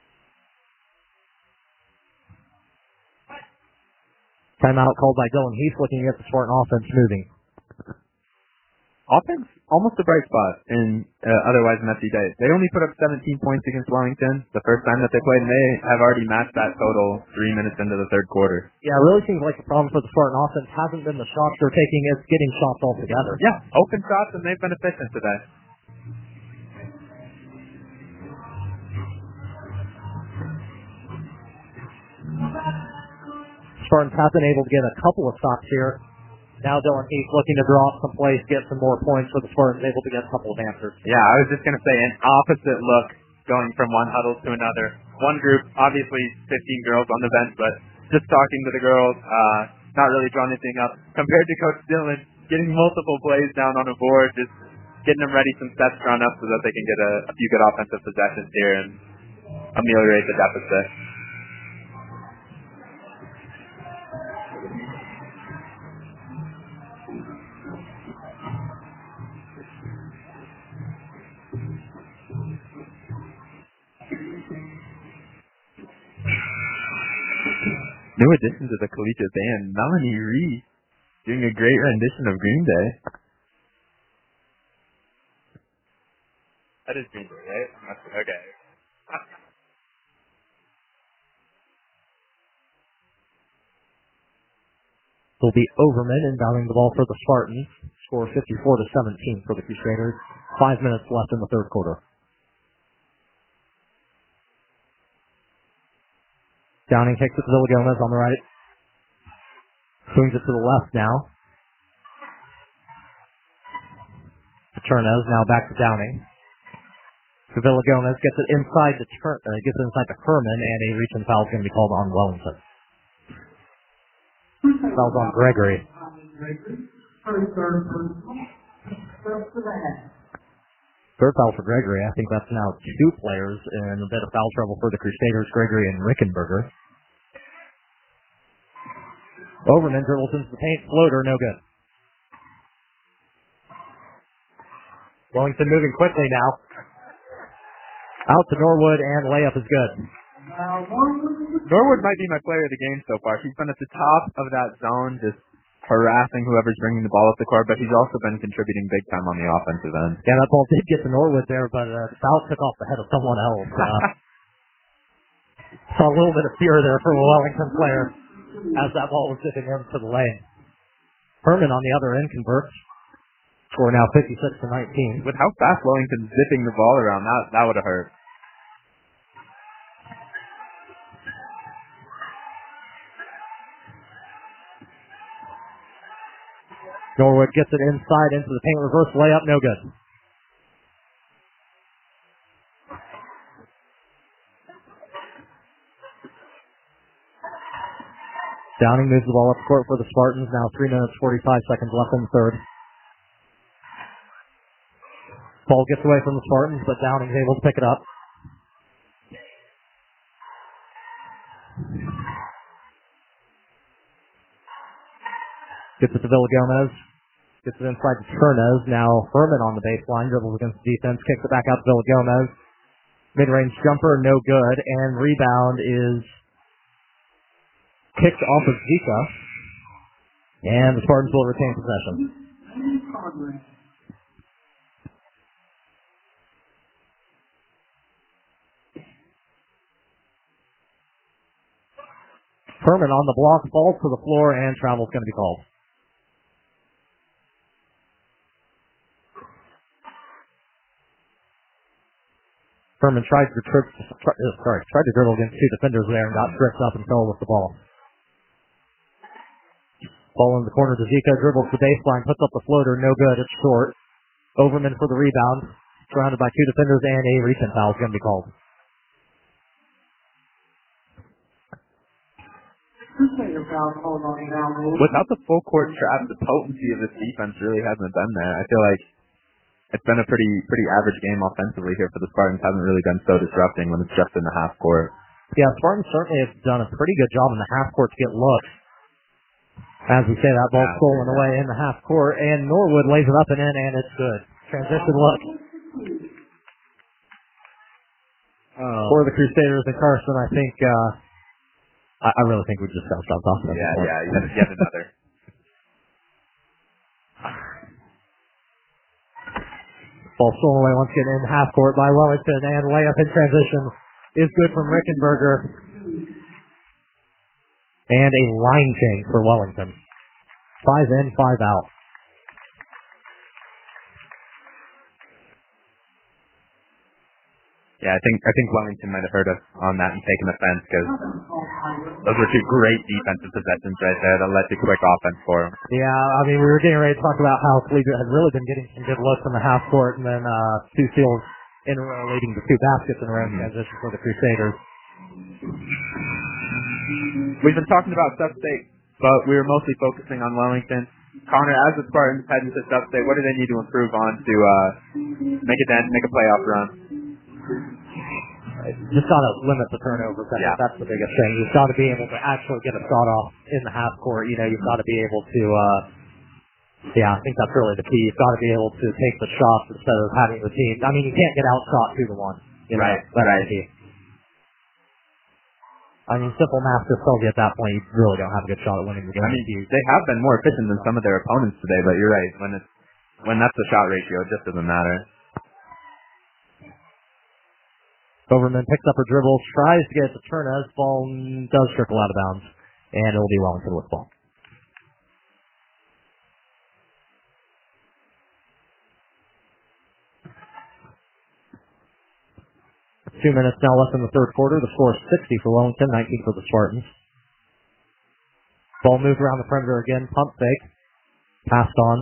Timeout called by Dylan Heath, looking at the Spartan offense moving. Offense, almost a bright spot in uh, otherwise messy day. They only put up seventeen points against Wellington the first time that they played, and they have already matched that total three minutes into the third quarter. Yeah, it really seems like the problem for the Spartan offense hasn't been the shots they're taking, it's getting shots altogether. Yeah, open shots, and they've been efficient today. Spartans have been able to get a couple of stops here. Now Dylan Heath looking to draw up some plays, get some more points for the Spartans, able to get a couple of answers. Yeah, I was just going to say an opposite look going from one huddle to another. One group, obviously fifteen girls on the bench, but just talking to the girls, uh, not really drawing anything up. Compared to Coach Dillon, getting multiple plays down on a board, just getting them ready, some sets drawn up so that they can get a, a few good offensive possessions here and ameliorate the deficit. New addition to the collegiate band, Melanie Reese, doing a great rendition of Green Day. That is Green Day, right? Must be- Okay. It'll be Overman inbounding the ball for the Spartans. Score fifty-four to seventeen for the Crusaders. Five minutes left in the third quarter. Downing kicks it to Villagomez on the right. Swings it to the left now. To Turnez, now back to Downing. To Villagomez, gets it inside to Turn, uh, gets it inside to Herman, and a reach and foul is going to be called on Wellington. Foul's on Gregory. Third foul for Gregory. I think that's now two players in a bit of foul trouble for the Crusaders, Gregory and Rickenberger. Overman dribbles into the paint, floater, no good. Wellington moving quickly now. Out to Norwood, and layup is good. Norwood might be my player of the game so far. She's been at the top of that zone, just harassing whoever's bringing the ball up the court, but he's also been contributing big time on the offensive end. Yeah, that ball did get to Norwood there, but uh, the foul took off the head of someone else. Uh, saw a little bit of fear there from a Wellington player as that ball was zipping into the lane. Herman on the other end converts. Score now fifty-six to nineteen. With how fast Wellington's zipping the ball around, that, that would have hurt. Norwood gets it inside into the paint, reverse layup, no good. Downing moves the ball up court for the Spartans. Now three minutes, forty-five seconds left in the third. Ball gets away from the Spartans, but Downing's able to pick it up. Gets it to Villagomez. Gets it inside to Turnez. Now Herman on the baseline. Dribbles against the defense. Kicks it back out to Villagomez. Mid-range jumper, no good. And rebound is kicked off of Zika. And the Spartans will retain possession. Herman on the block, falls to the floor, and travel's going to be called. Herman tried to trip, try, uh, sorry, tried to dribble against two defenders there and got tripped up and fell with the ball. Ball in the corner to Zika, dribbles the baseline, puts up the floater, no good, it's short. Overman for the rebound, surrounded by two defenders, and a recent foul is going to be called. Without the full court trap, the potency of this defense really hasn't been there. I feel like it's been a pretty pretty average game offensively here for the Spartans. Haven't really been so disrupting when it's just in the half court. Yeah, Spartans certainly have done a pretty good job in the half court to get looks. As we say, that ball yeah, stolen yeah. away in the half court, and Norwood lays it up and in, and it's good. Transition look. Oh. For the Crusaders and Carson, I think, uh, I, I really think we just got to stop talking about Yeah, that. yeah, yet, yet another. Ball stolen away once again in half court by Wellington, and layup in transition is good from Rickenberger. And a line change for Wellington. Five in, five out. Yeah, I think I think Wellington might have heard us on that and taken offense because those were two great defensive possessions right there that led to quick offense for them. Yeah, I mean, we were getting ready to talk about how Collegiate had really been getting some good looks in the half court, and then uh, two steals in a row leading to two baskets in a row in transition for the Crusaders. We've been talking about Sub-State, but we were mostly focusing on Wellington. Connor, as the Spartans head into Sub-State, what do they need to improve on to uh, make a dent, make a playoff run? Just got to limit the turnovers. I yeah. think that's the biggest thing. You've got to be able to actually get a shot off in the half court. You know, you've got to be able to, uh, yeah, I think that's really the key. You've got to be able to take the shots instead of having the team. I mean, you can't get outshot two to one. You know, right, that's right. the key. I mean, simple math just tells you at that point you really don't have a good shot at winning the game. I mean, they have been more efficient than some of their opponents today, but you're right. When it's when that's the shot ratio, it just doesn't matter. Overman picks up her dribble, tries to get it to Turnez. Ball does trickle out of bounds, and it'll be Wellington with ball. Two minutes now left in the third quarter. The score is sixty for Wellington, nineteen for the Spartans. Ball moved around the perimeter again. Pump fake. Passed on.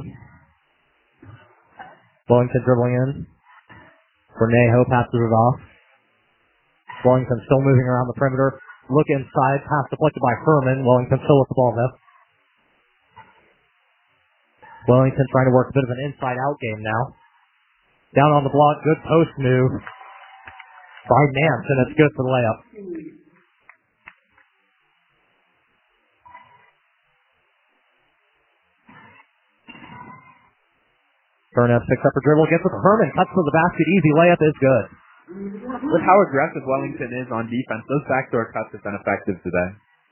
Wellington dribbling in. Cornejo passes it off. Wellington still moving around the perimeter. Look inside. Pass deflected by Herman. Wellington still with the ball though. Wellington trying to work a bit of an inside-out game now. Down on the block. Good post move by Nance, and it's good for the layup. Turnez picks up her dribble, gets it to Herman, cuts to the basket, easy layup is good. With how aggressive Wellington is on defense, those backdoor cuts have been effective today.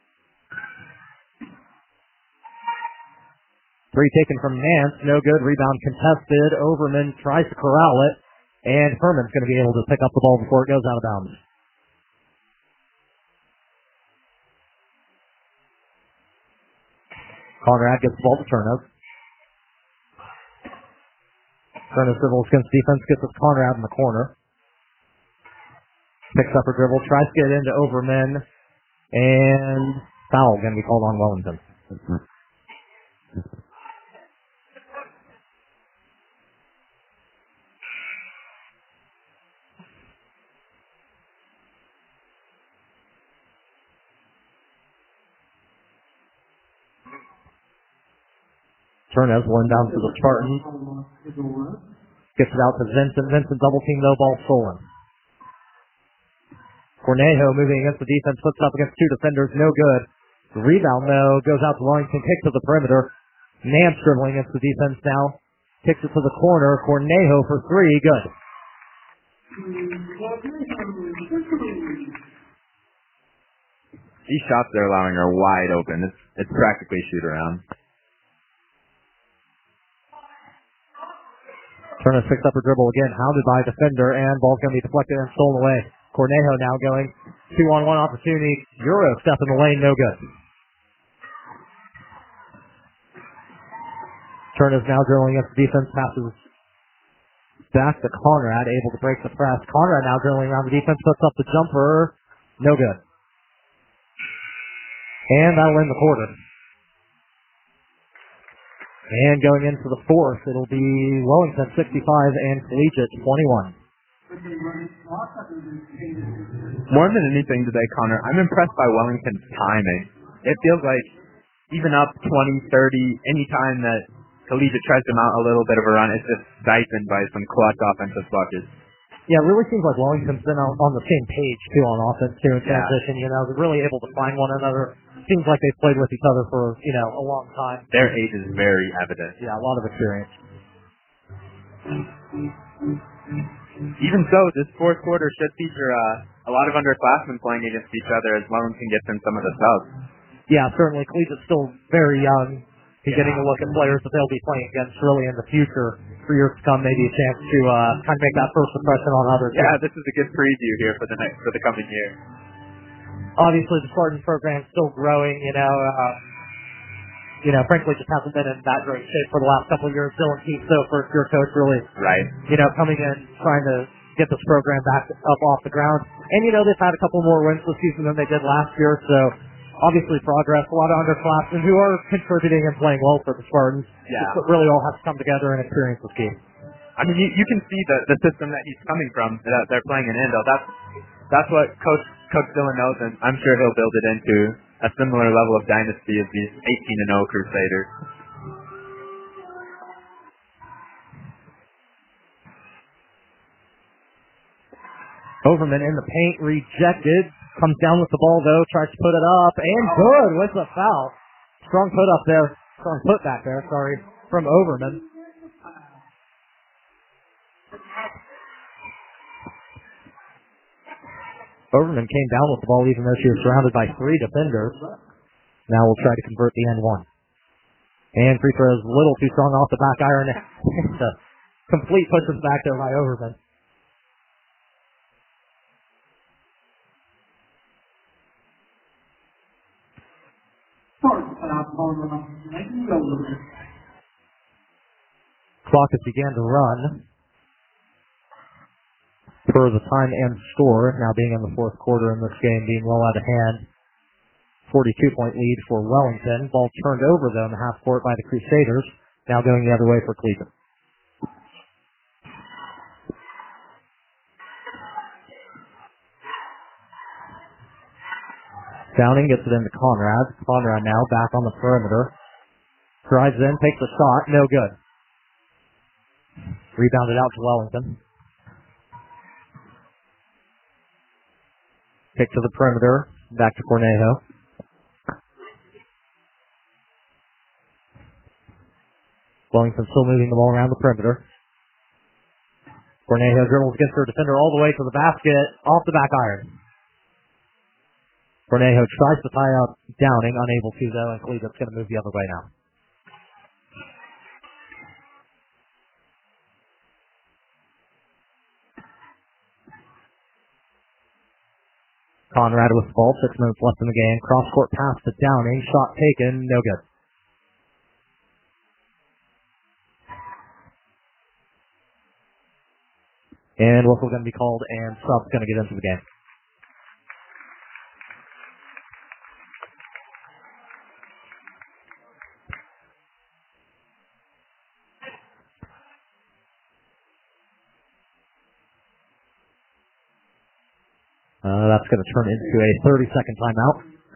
Three taken from Nance, no good, rebound contested. Overman tries to corral it, and Herman's going to be able to pick up the ball before it goes out of bounds. Conrad gets the ball to Turnez. Turnez dribbles against defense, gets it to Conrad in the corner. Picks up her dribble, tries to get it into Overman, and foul going to be called on Wellington. Turnez one down to the Spartans. Gets it out to Vincent. Vincent double team, no ball stolen. Cornejo moving against the defense, puts up against two defenders, no good. The rebound though goes out to Wellington, kicks to the perimeter. Nance dribbling against the defense now. Kicks it to the corner. Cornejo for three, good. These shots they're allowing are wide open. It's it's practically shoot around. Turnez picks up her dribble again, hounded by a defender, and ball's going to be deflected and stolen away. Cornejo now going two-on-one opportunity. Euro step in the lane, no good. Turnez now dribbling against the defense, passes back to Conrad, able to break the press. Conrad now dribbling around the defense, puts up the jumper, no good. And that'll end the quarter. And going into the fourth, it'll be Wellington sixty-five and Collegiate twenty-one. More than anything today, Connor, I'm impressed by Wellington's timing. It feels like even up twenty, thirty, any time that Collegiate tries to mount a little bit of a run, it's just siphoned by some clutch offensive buckets. Yeah, it really seems like Wellington's been on, on the same page, too, on offense, too, in transition. Yeah. You know, they're really able to find one another. Seems like they've played with each other for, you know, a long time. Their age is very evident. Yeah, a lot of experience. Even so, this fourth quarter should feature uh, a lot of underclassmen playing against each other as Wellington gets in some of the subs. Yeah, certainly. Collegiate's still very young. You're yeah. getting a look at players that they'll be playing against really in the future. For years to come, maybe a chance to uh, kind of make that first impression on others. Yeah, this is a good preview here for the next for the coming year. Obviously, the Spartans program is still growing. You know, uh, you know, frankly, just hasn't been in that great shape for the last couple of years. Dylan Keith, so first year coach, really, right? You know, coming in trying to get this program back up off the ground, and you know, they've had a couple more wins this season than they did last year. So, obviously, progress. A lot of underclassmen who are contributing and playing well for the Spartans. Yeah, it really all has to come together and experience this game. I mean, you, you can see the the system that he's coming from. That they're playing in Endo. That's that's what Coach Coach Dillon knows, and I'm sure he'll build it into a similar level of dynasty as these eighteen and oh Crusaders. Overman in the paint, rejected. Comes down with the ball though, tries to put it up, and good with the foul. Strong put up there, strong put back there, sorry, from Overman. Overman came down with the ball even though she was surrounded by three defenders. Now we'll try to convert the N one. And free throw is a little too strong off the back iron. It's a complete pushes back there by Overman. Clock has began to run per the time and score, now being in the fourth quarter in this game, being well out of hand. forty-two point lead for Wellington. Ball turned over, though, in the half court by the Crusaders. Now going the other way for Cleveland. Downing gets it into Conrad. Conrad now back on the perimeter. Drives in, takes a shot, no good. Rebounded out to Wellington. Kick to the perimeter, back to Cornejo. Wellington still moving the ball around the perimeter. Cornejo dribbles against her defender all the way to the basket, off the back iron. Cornejo tries to tie up Downing, unable to though, and Cleveland's going to move the other way now. Conrad with the ball, six minutes left in the game. Cross-court pass to Downing, shot taken, no good. And whistle going to be called, and sub's going to get into the game. Uh, that's going to turn into a thirty-second timeout.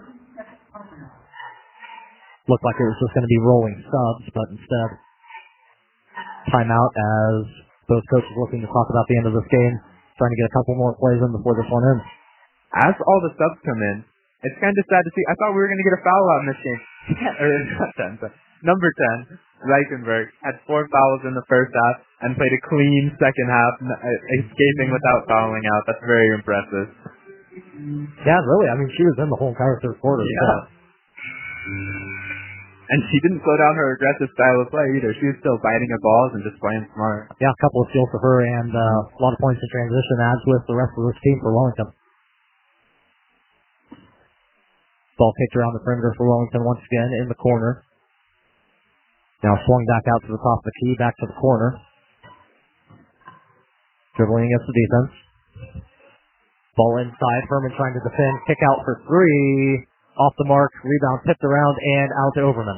Looked like it was just going to be rolling subs, but instead, timeout as both coaches looking to talk about the end of this game, trying to get a couple more plays in before this one ends. As all the subs come in, it's kind of sad to see. I thought we were going to get a foul out in this game. or not ten, but number ten, Reichenberg, had four fouls in the first half and played a clean second half, escaping without fouling out. That's very impressive. Yeah, really. I mean, she was in the whole entire third quarter. Yeah. So. And she didn't slow down her aggressive style of play either. She was still biting her balls and just playing smart. Yeah, a couple of steals for her and uh, a lot of points in transition, as with the rest of this team for Wellington. Ball kicked around the perimeter for Wellington once again in the corner. Now swung back out to the top of the key, back to the corner. Dribbling against the defense. Ball inside, Furman trying to defend, kick out for three. Off the mark, rebound tipped around and out to Overman.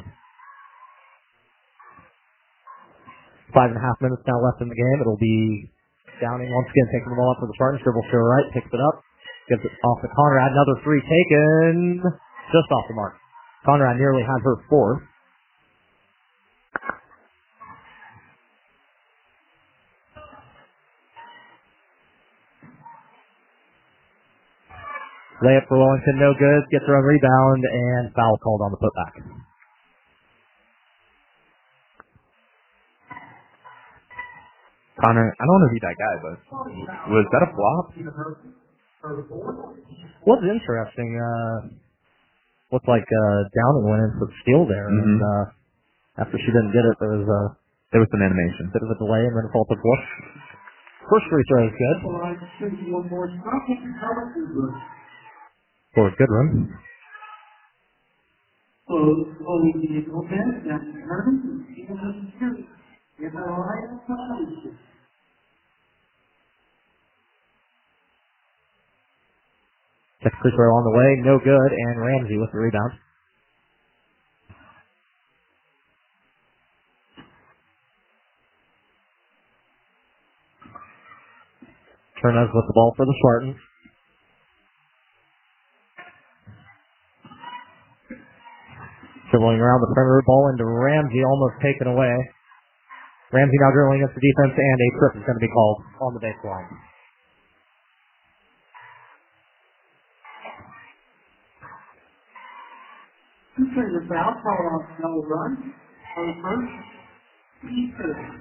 Five and a half minutes now left in the game. It'll be Downing once again taking the ball up for the Spartans. Dribbles to her right, picks it up, gives it off to Conrad. Another three taken, just off the mark. Conrad nearly had her fourth. Layup for Wellington, no good. Gets her own rebound, and foul called on the putback. Connor, I don't want to be that guy, but was that a flop? Was interesting. Uh, looked like uh, Downing went in for the steal there, Mm-hmm. and uh, after she didn't get it, there was a There was some animation. bit of a delay, and then it fell to fourth. First free throw is good. For a good run. Second free throw on the way, no good, and Ramsey with the rebound. Turnez with the ball for the Spartans. Dribbling around the perimeter, ball into Ramsey, almost taken away. Ramsey now dribbling against the defense, and a trip is going to be called on the baseline. Consider the foul, call off no run on the first.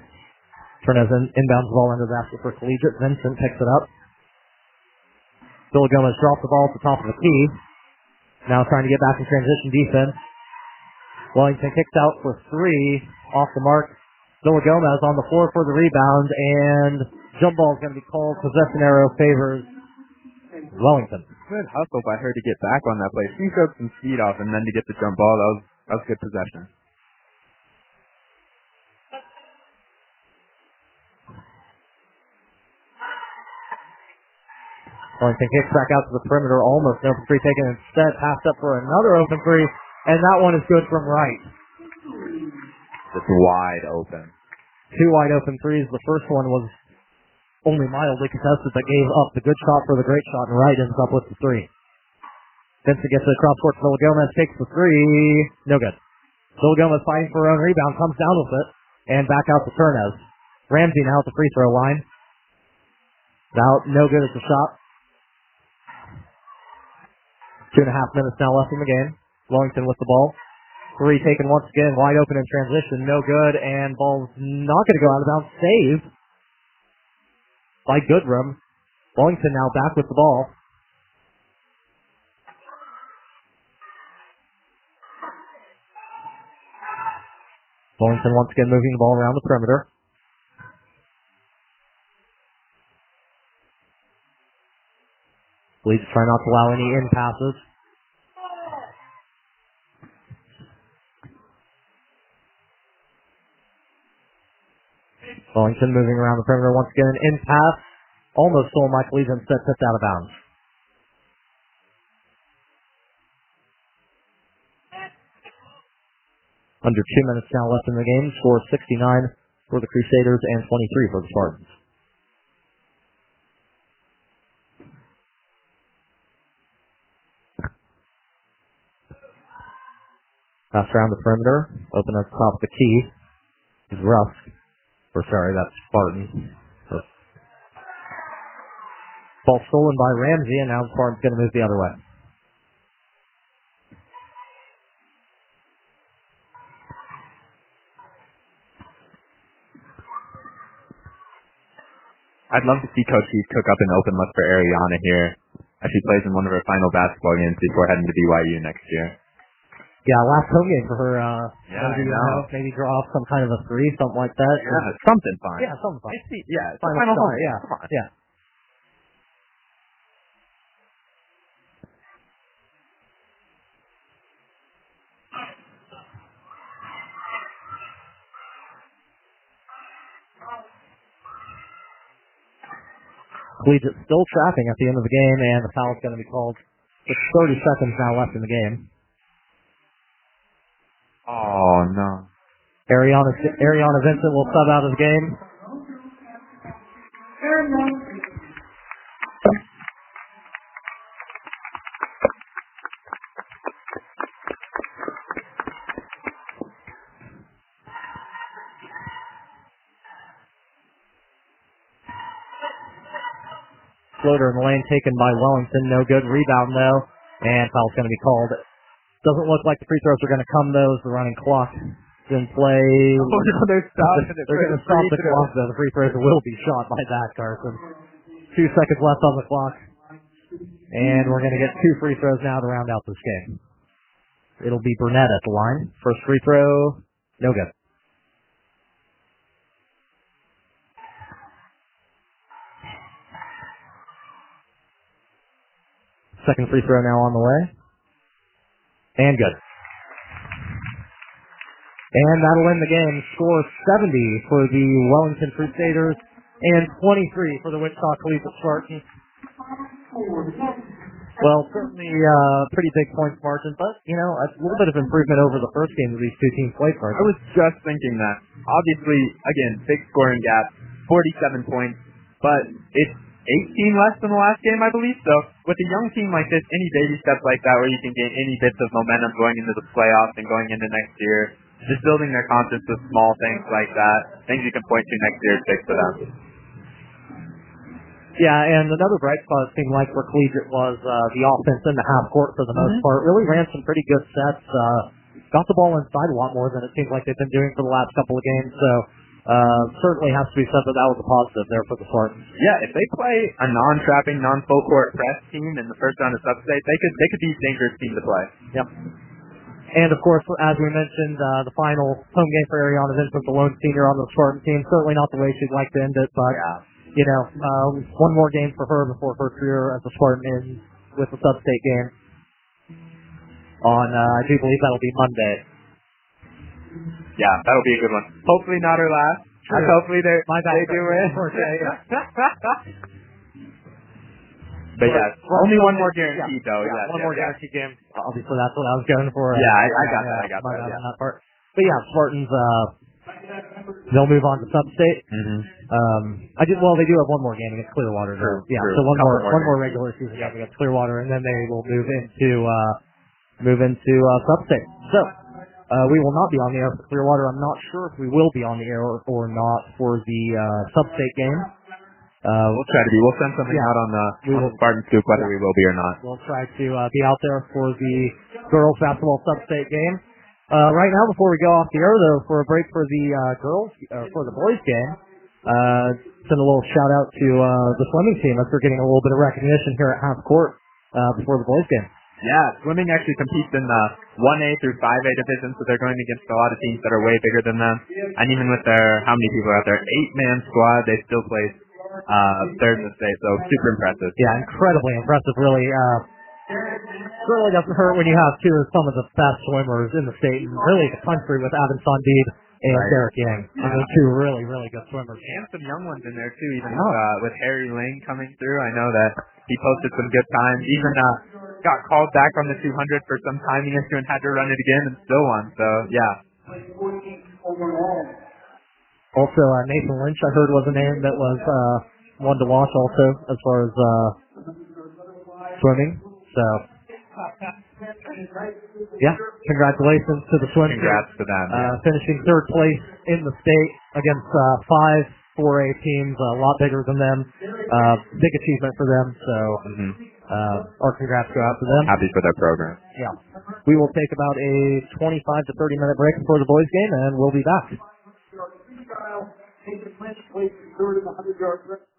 Turnez in, inbounds the ball into the basket for Collegiate. Vincent picks it up. Villagomez dropped the ball at the top of the key. Now trying to get back in transition defense. Wellington kicks out for three off the mark. Villagomez on the floor for the rebound, and jump ball is going to be called. Possession arrow favors Wellington. Good hustle by her to get back on that play. She showed some speed off, and then to get the jump ball, that was, that was good possession. Wellington kicks back out to the perimeter, almost an open three taken instead, passed up for another open three, and that one is good from right. It's wide open. Two wide open threes. The first one was only mildly contested, but gave up the good shot for the great shot, and Wright ends up with the three. Vincent gets it across court to Villagomez, takes the three, no good. Villagomez fighting for her own rebound, comes down with it, and back out to Turnez. Ramsey now at the free throw line. Now, no good at the shot. Two and a half minutes now left in the game. Wellington with the ball. Three taken once again, wide open in transition, no good, and ball's not going to go out of bounds. Save by Goodrum. Wellington now back with the ball. Wellington once again moving the ball around the perimeter. Leeds try not to allow any in passes. Wellington moving around the perimeter once again. In pass. Almost stole Mike Leeds, instead tipped out of bounds. Under two minutes now left in the game. Score sixty-nine for the Crusaders and twenty-three for the Spartans. Pass around the perimeter. Open at the top of the key. Is Rusk. Or sorry, that's Spartan. So, ball stolen by Ramsey, and now Spartan's going to move the other way. I'd love to see Coach Heath cook up an open look for Ariana here as she plays in one of her final basketball games before heading to B Y U next year. Yeah, last home game for her. Uh, Yeah, maybe, I know. uh, maybe draw off some kind of a three, something like that. Yeah, something fun. Yeah, something fun. It's the- yeah, it's the Final final star, home. yeah. Come on. Yeah. Collegiate still tracking at the end of the game, and the foul's going to be called. With thirty seconds now left in the game. Oh, no. Ariana, Ariana Vincent will sub out of the game. Floater in the lane taken by Wellington. No good. Rebound, though. And foul's going to be called. Doesn't look like the free throws are going to come, though. The running clock is in play. Oh, no, they're stopping it. They're going to stop the clock, though. The free throws will be shot by that, Carson. Two seconds left on the clock. And we're going to get two free throws now to round out this game. It'll be Burnett at the line. First free throw, no good. Second free throw now on the way. And good. And that'll end the game. Score seventy for the Wellington Crusaders and twenty-three for the Wichita Collegiate Spartans. Well, certainly uh, pretty big points margin, but, you know, a little bit of improvement over the first game that these two teams played for. I was just thinking that. Obviously, again, big scoring gap, forty-seven points, but it's eighteen less than the last game, I believe. So with a young team like this, any baby steps like that where you can gain any bits of momentum going into the playoffs and going into next year, just building their confidence with small things like that, things you can point to next year is big for them. Yeah, and another bright spot it seemed like for Collegiate was uh, the offense in the half court for the most Mm-hmm. part. Really ran some pretty good sets. Uh, got the ball inside a lot more than it seems like they've been doing for the last couple of games. So uh, certainly has to be said that that was a positive there for the Spartans. Yeah, if they play a non-trapping, non-full court press team in the first round of sub-state, they could they could be a dangerous team to play. Yep. And of course, as we mentioned, uh, the final home game for Ariana Vincent, the lone senior on the Spartan team. Certainly not the way she'd like to end it, but Yeah. you know, uh, one more game for her before her career as a Spartan ends with the sub-state game. On, uh, I do believe that'll be Monday. Yeah, that'll be a good one. Hopefully not her last. True. Hopefully they My bad. they do it. Okay, yeah. But yeah, Well, only well, one more yeah, guaranteed though. Yeah, Yeah, one yeah, more yeah. guaranteed game. Obviously, that's what I was going for. Yeah, I- I Uh, got that, I got my that, bad yeah. on that part. But yeah, Spartans, uh, they'll move on to sub-state. Mm-hmm. Um, I did. Well, they do have one more game against Clearwater. True, though. Yeah, true. so one Couple more, more one more games. regular season game against Clearwater, and then they will move into uh, move into uh, sub-state. So uh, we will not be on the air for Clearwater. I'm not sure if we will be on the air or, or not for the uh, sub-state game. Uh, We'll try to be. We'll send something Yeah. out on the, We on will- the Spartan Scoop whether we will be or not. We'll try to uh, be out there for the girls basketball sub-state game. Uh, right now, before we go off the air, though, for a break for the uh, girls, uh, for the boys game, uh, send a little shout out to uh, the swimming team as they're getting a little bit of recognition here at half court uh, before the boys game. Yeah, swimming actually competes in the one A through five A division, so they're going against a lot of teams that are way bigger than them. And even with their, how many people are out there, eight-man squad, they still place uh, third in the state, so super impressive. Yeah, incredibly impressive, really. Uh, certainly doesn't hurt when you have two of some of the best swimmers in the state and really the country with Adam Sandid and Right. Derek Yang. I mean, two really, really good swimmers. And some young ones in there too, even Yeah. with, uh, with Harry Ling coming through. I know that he posted some good times. Even uh, got called back on the two hundred for some timing issue and had to run it again and still won. So yeah, Also, uh, Nathan Lynch, I heard, was a name that was uh, one to watch also as far as uh, swimming. So, yeah, congratulations to the swim team. congrats to them. Uh, finishing third place in the state against uh, five four A teams, a lot bigger than them. Uh, big achievement for them. So, hmm uh, our congrats go out to them. Happy for their program. Yeah. We will take about a twenty-five to thirty minute break before the boys game, and we'll be back. Take the clinch, place third in the hundred yard